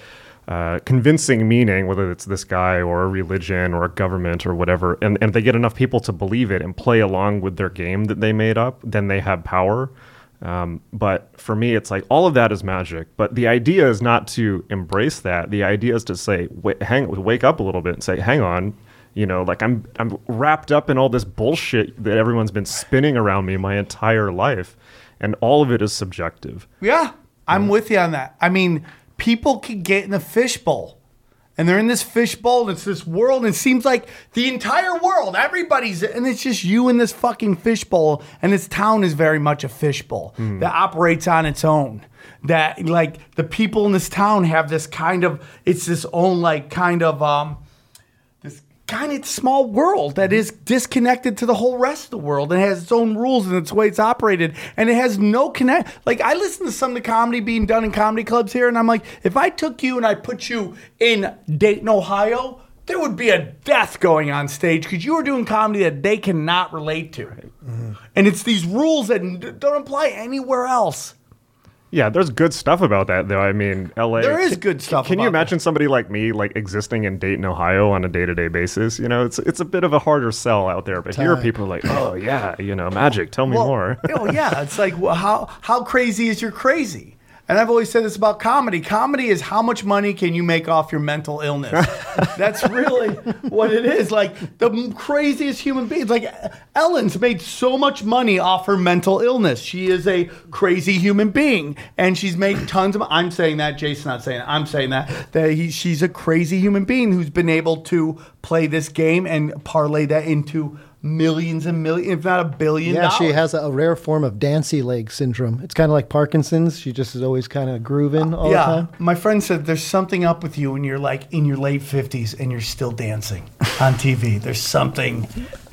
convincing meaning, whether it's this guy or a religion or a government or whatever, and they get enough people to believe it and play along with their game that they made up, then they have power. But for me, it's like all of that is magic. But the idea is not to embrace that. The idea is to say, wake up a little bit and say, hang on, like I'm wrapped up in all this bullshit that everyone's been spinning around me my entire life, and all of it is subjective. Yeah, I'm with you on that. I mean, people can get in a fishbowl, and they're in this fishbowl, and it's this world, and it seems like the entire world, everybody's, and it's just you in this fucking fishbowl, and this town is very much a fishbowl that operates on its own. That, like, the people in this town have this kind of, it's this own, like, kind of small world that is disconnected to the whole rest of the world and has its own rules and its way it's operated, and it has no connect. Like, I listen to some of the comedy being done in comedy clubs here, and I'm like, if I took you and I put you in Dayton, Ohio, there would be a death going on stage because you are doing comedy that they cannot relate to. And it's these rules that don't apply anywhere else. Yeah, there's good stuff about that, though. I mean, LA. There is good stuff. Can you about imagine that. somebody like me, like, existing in Dayton, Ohio, on a day-to-day basis? It's a bit of a harder sell out there. But here, people are like, oh yeah, magic. Tell me more. Oh yeah, it's like, well, how crazy is your crazy? And I've always said this about comedy. Comedy is how much money can you make off your mental illness. That's really what it is. Like, the craziest human beings. Like, Ellen's made so much money off her mental illness. She is a crazy human being. And she's made tons of, I'm saying that, Jason's not saying that, I'm saying that she's a crazy human being who's been able to play this game and parlay that into millions and millions, if not $1 billion. Yeah, she has a rare form of Dancy leg syndrome. It's kind of like Parkinson's. She just is always kind of grooving all the time. My friend said there's something up with you when you're like in your late 50s and you're still dancing on TV. There's something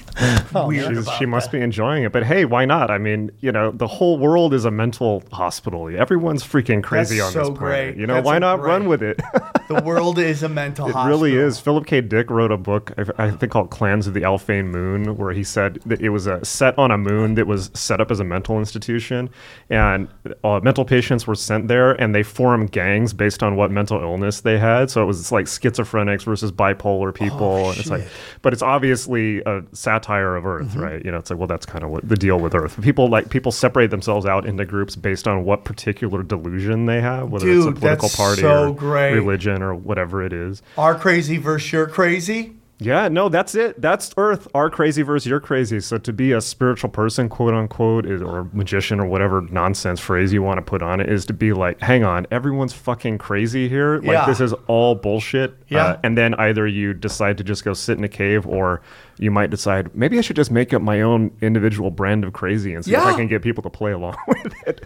weird about She must be enjoying it. But hey, why not? I mean, the whole world is a mental hospital. Everyone's freaking crazy That's on this so planet. great. Why not run with it? The world is a mental It hospital. really is. Philip K. Dick wrote a book, I think, called Clans of the Alphane Moon, where he said that it was a set on a moon that was set up as a mental institution, and mental patients were sent there, and they formed gangs based on what mental illness they had. So it was like schizophrenics versus bipolar people. And it's like, but it's obviously a satire of Earth, right? It's like, well, that's kind of what the deal with Earth. People separate themselves out into groups based on what particular delusion they have, whether it's a political party or religion or whatever it is. Our crazy versus your crazy. Yeah, no, that's it. That's Earth. Our crazy versus your crazy. So to be a spiritual person, quote unquote, or magician or whatever nonsense phrase you want to put on it, is to be like, hang on, everyone's fucking crazy here. Like, this is all bullshit. Yeah. And then either you decide to just go sit in a cave, or you might decide, maybe I should just make up my own individual brand of crazy and see if I can get people to play along with it.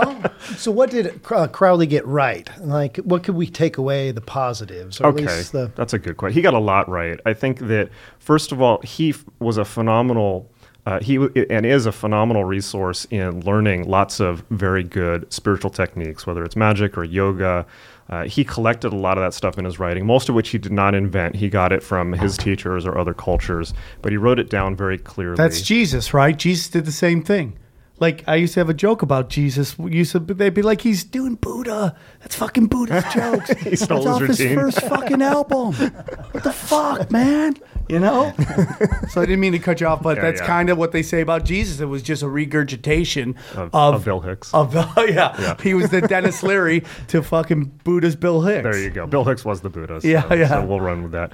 So what did Crowley get right? Like, what could we take away the positives? Or at least that's a good question. He got a lot right. I think that, first of all, he was a phenomenal and is a phenomenal resource in learning lots of very good spiritual techniques, whether it's magic or yoga. He collected a lot of that stuff in his writing, most of which he did not invent. He got it from his teachers or other cultures, but he wrote it down very clearly. That's Jesus, right? Jesus did the same thing. Like, I used to have a joke about Jesus. They'd be like, he's doing Buddha. That's fucking Buddha's jokes. He stole That's off his his routine. first fucking album. What the fuck, man? So I didn't mean to cut you off, but that's kind of what they say about Jesus. It was just a regurgitation of Bill Hicks. He was the Dennis Leary to fucking Buddha's Bill Hicks. There you go. Bill Hicks was the Buddha. So, Yeah. So we'll run with that.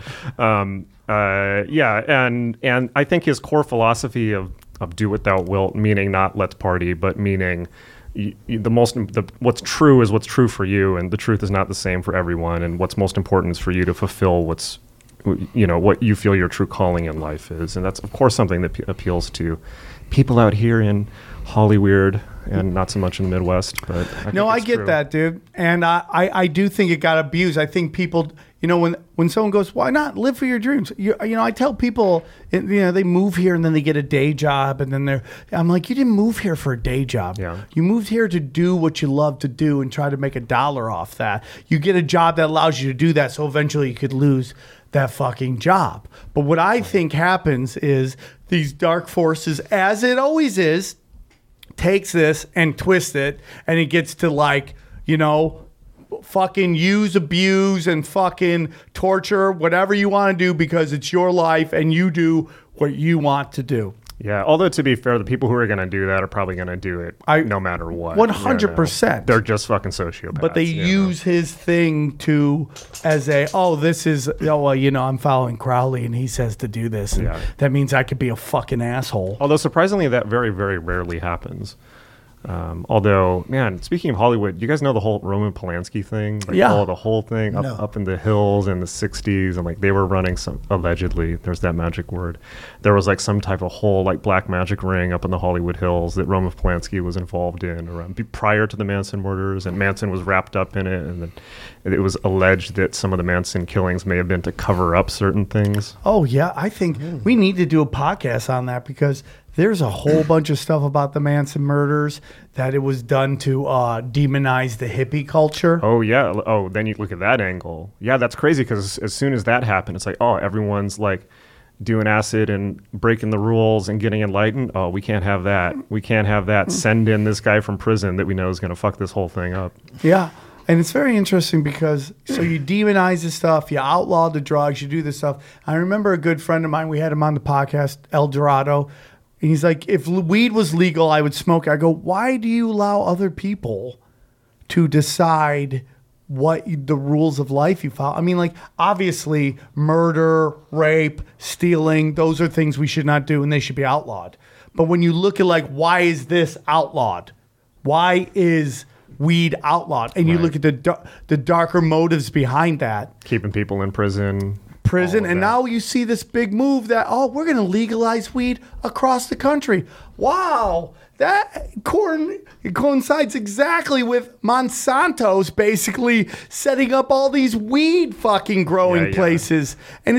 And I think his core philosophy of do what thou wilt, meaning not let's party, but meaning what's true is what's true for you, and the truth is not the same for everyone, and what's most important is for you to fulfill what you feel your true calling in life is. And that's, of course, something that appeals to people out here in Hollywood and not so much in the Midwest. But I get true. that, dude. And I do think it got abused. I think people, when someone goes, why not live for your dreams? I tell people, they move here and then they get a day job, and then I'm like, you didn't move here for a day job. Yeah. You moved here to do what you love to do and try to make $1 off that. You get a job that allows you to do that, so eventually you could lose that fucking job. But what I think happens is these dark forces, as it always is, takes this and twists it, and it gets to, like, fucking use, abuse, and fucking torture, whatever you want to do because it's your life and you do what you want to do. Yeah, although to be fair, the people who are going to do that are probably going to do it no matter what. 100%. They're just fucking sociopaths. But they use his thing as this is, I'm following Crowley and he says to do this. And that means I could be a fucking asshole. Although surprisingly, that very, very rarely happens. Although, man, speaking of Hollywood, you guys know the whole Roman Polanski thing? The whole thing up in the hills in the 60s. And they were running allegedly, there's that magic word. There was some type of whole black magic ring up in the Hollywood Hills that Roman Polanski was involved in prior to the Manson murders. And Manson was wrapped up in it. And then it was alleged that some of the Manson killings may have been to cover up certain things. Oh, yeah. I think we need to do a podcast on that because there's a whole bunch of stuff about the Manson murders that it was done to demonize the hippie culture. Oh, yeah. Oh, then you look at that angle. Yeah, that's crazy because as soon as that happened, it's everyone's doing acid and breaking the rules and getting enlightened. Oh, we can't have that. We can't have that. Send in this guy from prison that we know is going to fuck this whole thing up. Yeah. And it's very interesting because you demonize the stuff, you outlaw the drugs, you do this stuff. I remember a good friend of mine, we had him on the podcast, El Dorado. And he's like, if weed was legal, I would smoke it. I go, why do you allow other people to decide what the rules of life you follow? I mean, obviously, murder, rape, stealing, those are things we should not do and they should be outlawed. But when you look at, why is this outlawed? Why is weed outlawed? And you look at the darker motives behind that. Keeping people in prison. And now you see this big move that we're going to legalize weed across the country. Wow, that coincides exactly with Monsanto's basically setting up all these weed fucking growing places, and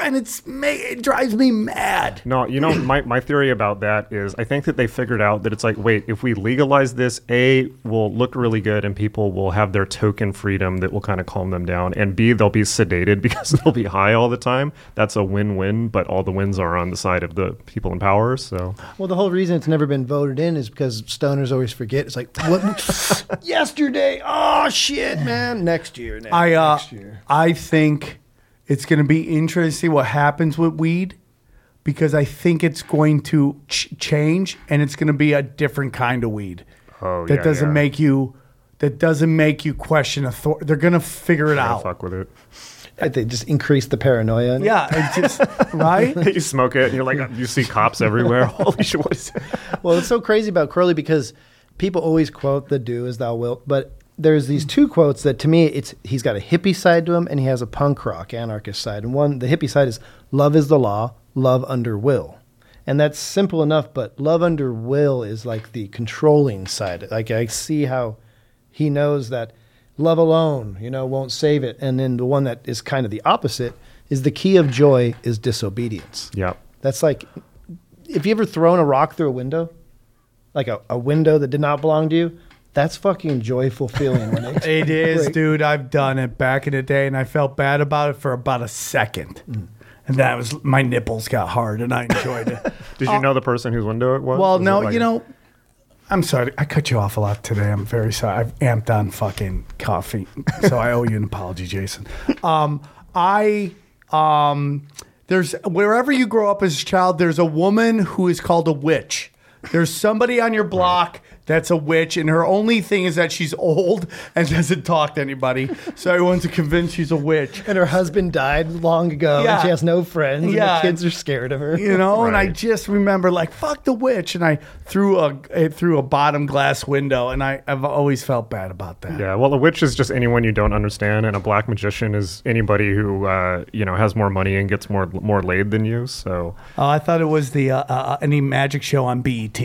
it drives me mad. No, my theory about that is I think that they figured out that it's wait, if we legalize this, A, will look really good and people will have their token freedom that will kind of calm them down, and B, they'll be sedated because they'll be high all the time. That's a win-win, but all the wins are on the side of the people in power. So, well, the whole reason it's never been voted in is because stoners always forget. It's what yesterday? Oh shit, man! Next year. Next year. I think it's going to be interesting what happens with weed because I think it's going to change and it's going to be a different kind of weed. That doesn't make you question authority. They're going to figure it out. Fuck with it. They just increase the paranoia. Yeah, it just right. You smoke it, and you're you see cops everywhere. Holy shit! What is it? Well, it's so crazy about Crowley because people always quote the "Do as thou wilt," but there's these two quotes that to me, he's got a hippie side to him, and he has a punk rock anarchist side. And the hippie side is love is the law, love under will, and that's simple enough. But love under will is the controlling side. I see how he knows that. Love alone, won't save it. And then the one that is kind of the opposite is the key of joy is disobedience. Yeah. That's if you ever thrown a rock through a window, a window that did not belong to you, that's fucking joyful feeling. When it is, dude. I've done it back in the day and I felt bad about it for about a second. And that was, my nipples got hard and I enjoyed it. Did you know the person whose window it was? Well, no, I'm sorry. I cut you off a lot today. I'm very sorry. I've amped on fucking coffee. So I owe you an apology, Jason. There's wherever you grow up as a child, there's a woman who is called a witch. There's somebody on your block that's a witch, and her only thing is that she's old and doesn't talk to anybody. So everyone's convinced she's a witch. And her husband died long ago, and she has no friends, and the kids are scared of her. And I just remember, fuck the witch, and I threw a bottom glass window, and I've always felt bad about that. Yeah, well, a witch is just anyone you don't understand, and a black magician is anybody who, has more money and gets more laid than you, so... Oh, I thought it was the any magic show on BET.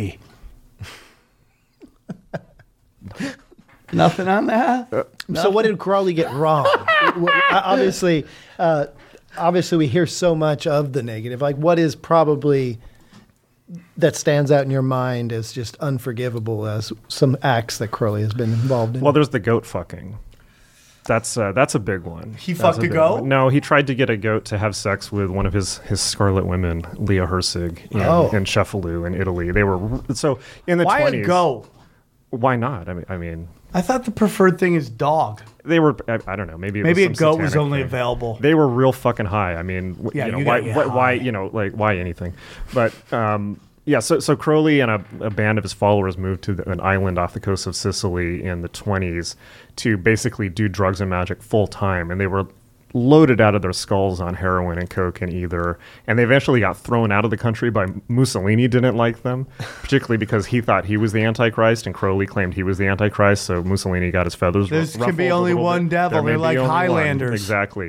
Nothing on that. So what did Crowley get wrong? Obviously, we hear so much of the negative. What is probably that stands out in your mind as just unforgivable as some acts that Crowley has been involved in? Well, there's the goat fucking. That's a big one. He fucked a goat? One. No, he tried to get a goat to have sex with one of his scarlet women, Leah Herzig, in Cefalù in Italy. They were in the 20s. Why a goat? Why not? I mean, I thought the preferred thing is dog. they were. I don't know. Maybe it Maybe a was some goat was satanic only thing. available. They were real fucking high. I mean, Yeah, you why, gotta get why, high. why anything? But yeah. So Crowley and a band of his followers moved to an island off the coast of Sicily in the 1920s to basically do drugs and magic full time, and they were loaded out of their skulls on heroin and coke and ether, and they eventually got thrown out of the country by Mussolini. Didn't like them, particularly because he thought he was the Antichrist and Crowley claimed he was the Antichrist, so Mussolini got his feathers There ruffled can be a only little one bit. devil. There may They're be like only one. Highlanders. Exactly.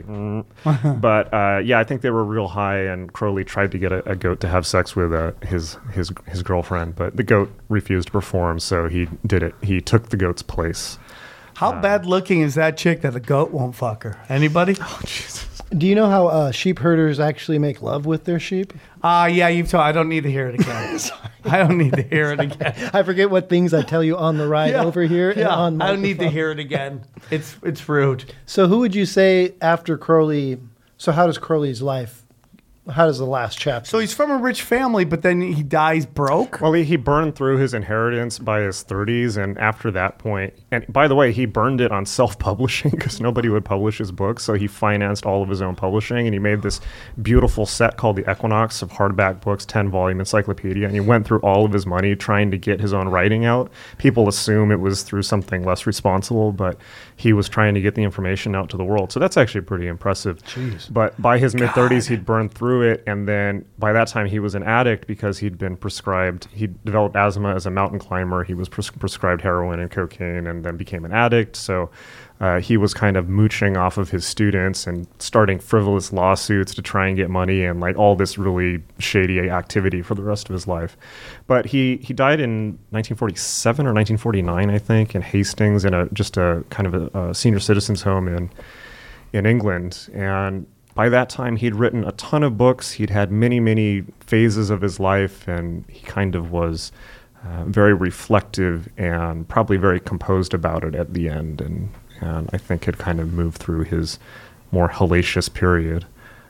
But yeah, I think they were real high, and Crowley tried to get a goat to have sex with his girlfriend, but the goat refused to perform, so he did it. He took the goat's place. How bad looking is that chick that a goat won't fuck her? Anybody? Oh, Jesus. Do you know how sheep herders actually make love with their sheep? Yeah, you've told. I don't need to hear it again. I don't need to hear it again. I forget what things I tell you on the ride over here. And Yeah, on I don't need to microphone. hear it again. It's rude. So who would you say after Crowley? So how does Crowley's life? How does the last chapter? So he's from a rich family, but then he dies broke. Well, he burned through his inheritance by his 30s, and after that point, and by the way, he burned it on self-publishing because nobody would publish his books, so he financed all of his own publishing, and he made this beautiful set called the Equinox of hardback books, 10-volume encyclopedia, and he went through all of his money trying to get his own writing out. People assume it was through something less responsible, but he was trying to get the information out to the world, so that's actually pretty impressive. Jeez. But by his mid-30s, he'd burned through it, and then by that time he was an addict because he'd been prescribed, he developed asthma as a mountain climber, he was prescribed heroin and cocaine and then became an addict, so he was kind of mooching off of his students and starting frivolous lawsuits to try and get money and like all this really shady activity for the rest of his life. But he died in 1947 or 1949, I think, in Hastings in just a kind of a senior citizens home in England. And by that time, he'd written a ton of books. He'd had many, many phases of his life, and he kind of was very reflective and probably very composed about it at the end. And I think had kind of moved through his more hellacious period.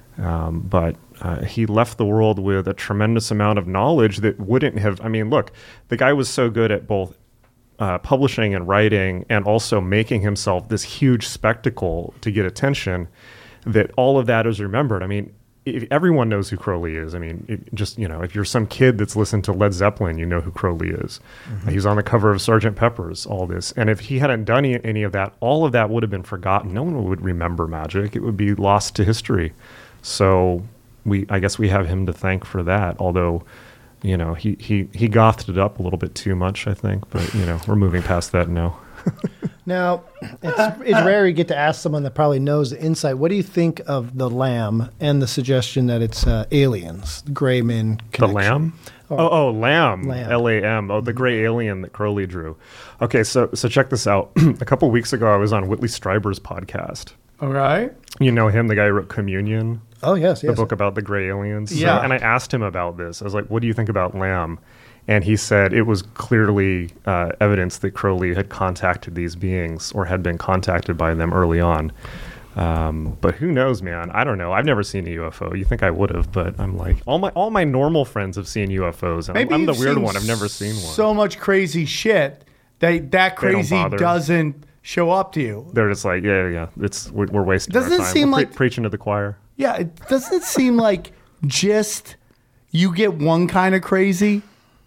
But he left the world with a tremendous amount of knowledge that wouldn't have... I mean, look, the guy was so good at both publishing and writing and also making himself this huge spectacle to get attention that all of that is remembered. I mean, everyone knows who Crowley is. I mean, if you're some kid that's listened to Led Zeppelin, you know who Crowley is. Mm-hmm. He's on the cover of Sgt. Pepper's, all this. And if he hadn't done any of that, all of that would have been forgotten. No one would remember magic. It would be lost to history. So I guess we have him to thank for that, although... he gothed it up a little bit too much, I think. But, we're moving past that now. Now, it's rare you get to ask someone that probably knows the insight. What do you think of the Lamb and the suggestion that it's aliens, the gray men connection? The Lamb? Lamb. Lam. Oh, the gray alien that Crowley drew. Okay, so check this out. A couple weeks ago, I was on Whitley Strieber's podcast. All right. You know him, the guy who wrote Communion? Oh, yes. The book about the gray aliens. Yeah. And I asked him about this. I was like, what do you think about Lamb? And he said it was clearly evidence that Crowley had contacted these beings or had been contacted by them early on. But who knows, man? I don't know. I've never seen a UFO. You think I would have, but I'm like, all my normal friends have seen UFOs. And I'm the you've weird seen one. I've never seen one. So much crazy shit that crazy bother. doesn't show up to you. They're just like, yeah. We're wasting Doesn't our it time. seem We're like- preaching to the choir. Yeah, it doesn't seem like just you get one kind of crazy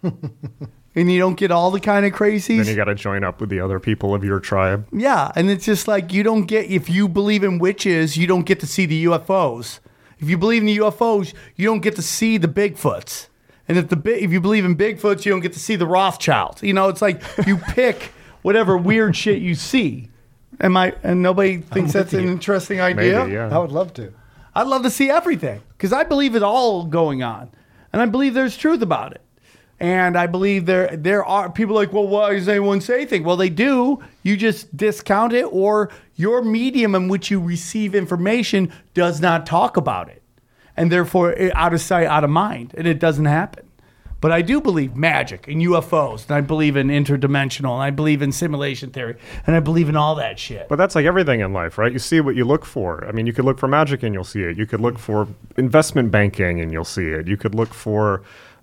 and you don't get all the kind of crazies. Then you got to join up with the other people of your tribe. Yeah, and it's just like you don't get, if you believe in witches, you don't get to see the UFOs. If you believe in the UFOs, you don't get to see the Bigfoots. And if you believe in Bigfoots, you don't get to see the Rothschilds. It's like you pick whatever weird shit you see. And nobody thinks that's an interesting idea? Maybe, yeah. I would love to. I'd love to see everything because I believe it all going on. And I believe there's truth about it. And I believe there are people like, well, why does anyone say anything? Well, they do. You just discount it, or your medium in which you receive information does not talk about it. And therefore, out of sight, out of mind. And it doesn't happen. But I do believe magic and UFOs, and I believe in interdimensional, and I believe in simulation theory, and I believe in all that shit. But that's like everything in life, right? You see what you look for. I mean, you could look for magic and you'll see it. You could look for investment banking and you'll see it. You could look for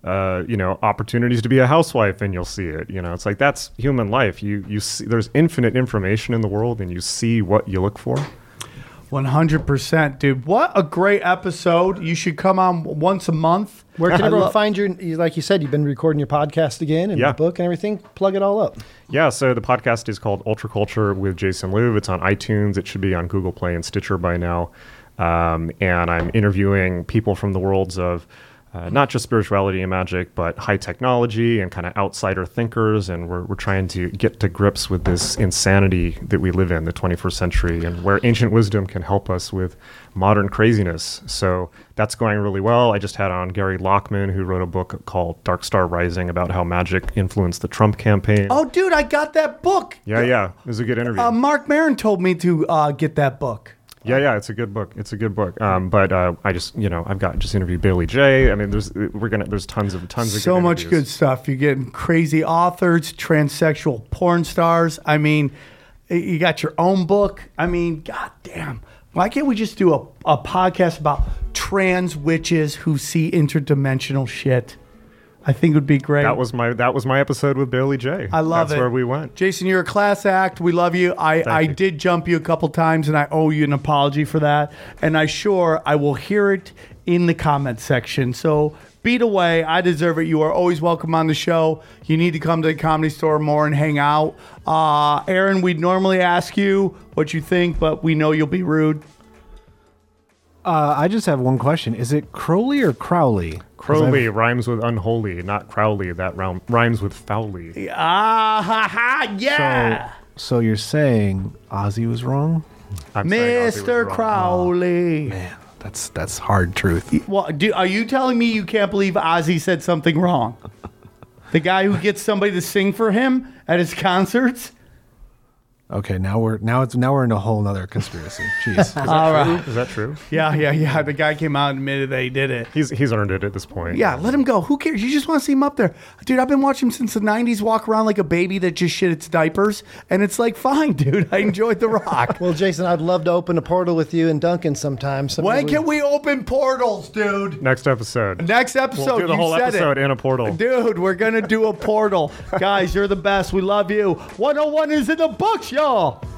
opportunities to be a housewife, and you'll see it. It's like that's human life. You see, there's infinite information in the world, and you see what you look for. 100%, dude. What a great episode. You should come on once a month. Where can everyone find like you said, you've been recording your podcast again and the book and everything. Plug it all up. Yeah, so the podcast is called Ultra Culture with Jason Louv. It's on iTunes. It should be on Google Play and Stitcher by now. And I'm interviewing people from the worlds of not just spirituality and magic, but high technology and kind of outsider thinkers. And we're trying to get to grips with this insanity that we live in, the 21st century, and where ancient wisdom can help us with modern craziness. So that's going really well. I just had on Gary Lockman, who wrote a book called Dark Star Rising about how magic influenced the Trump campaign. Oh, dude, I got that book. Yeah. It was a good interview. Mark Maron told me to get that book. Yeah, it's a good book. But I just, I've got just interviewed Bailey J. I mean, there's tons of so much good stuff. You're getting crazy authors, transsexual porn stars. I mean, you got your own book. I mean, goddamn. Why can't we just do a podcast about trans witches who see interdimensional shit? I think it would be great. That was my episode with Bailey J. I love it. That's where we went. Jason, you're a class act. We love you. I did jump you a couple times, and I owe you an apology for that. And I will hear it in the comment section. So beat away. I deserve it. You are always welcome on the show. You need to come to the Comedy Store more and hang out. Aaron, we'd normally ask you what you think, but we know you'll be rude. I just have one question. Is it Crowley or Crowley? Crowley rhymes with unholy, not Crowley. That rhymes with foully. Yeah. So you're saying Ozzy was wrong? Mr. Crowley. Oh, man, that's hard truth. Well, are you telling me you can't believe Ozzy said something wrong? The guy who gets somebody to sing for him at his concerts? Okay, now we're in a whole nother conspiracy. Jeez. Is that true? Yeah. The guy came out and admitted that he did it. He's earned it at this point. Yeah, let him go. Who cares? You just want to see him up there. Dude, I've been watching him since the 90s walk around like a baby that just shit its diapers. And it's like, fine, dude. I enjoyed The Rock. Well, Jason, I'd love to open a portal with you and Duncan sometime. When can we open portals, dude? Next episode. We'll do the whole episode in a portal. Dude, we're going to do a portal. Guys, you're the best. We love you. 101 is in the books, y'all.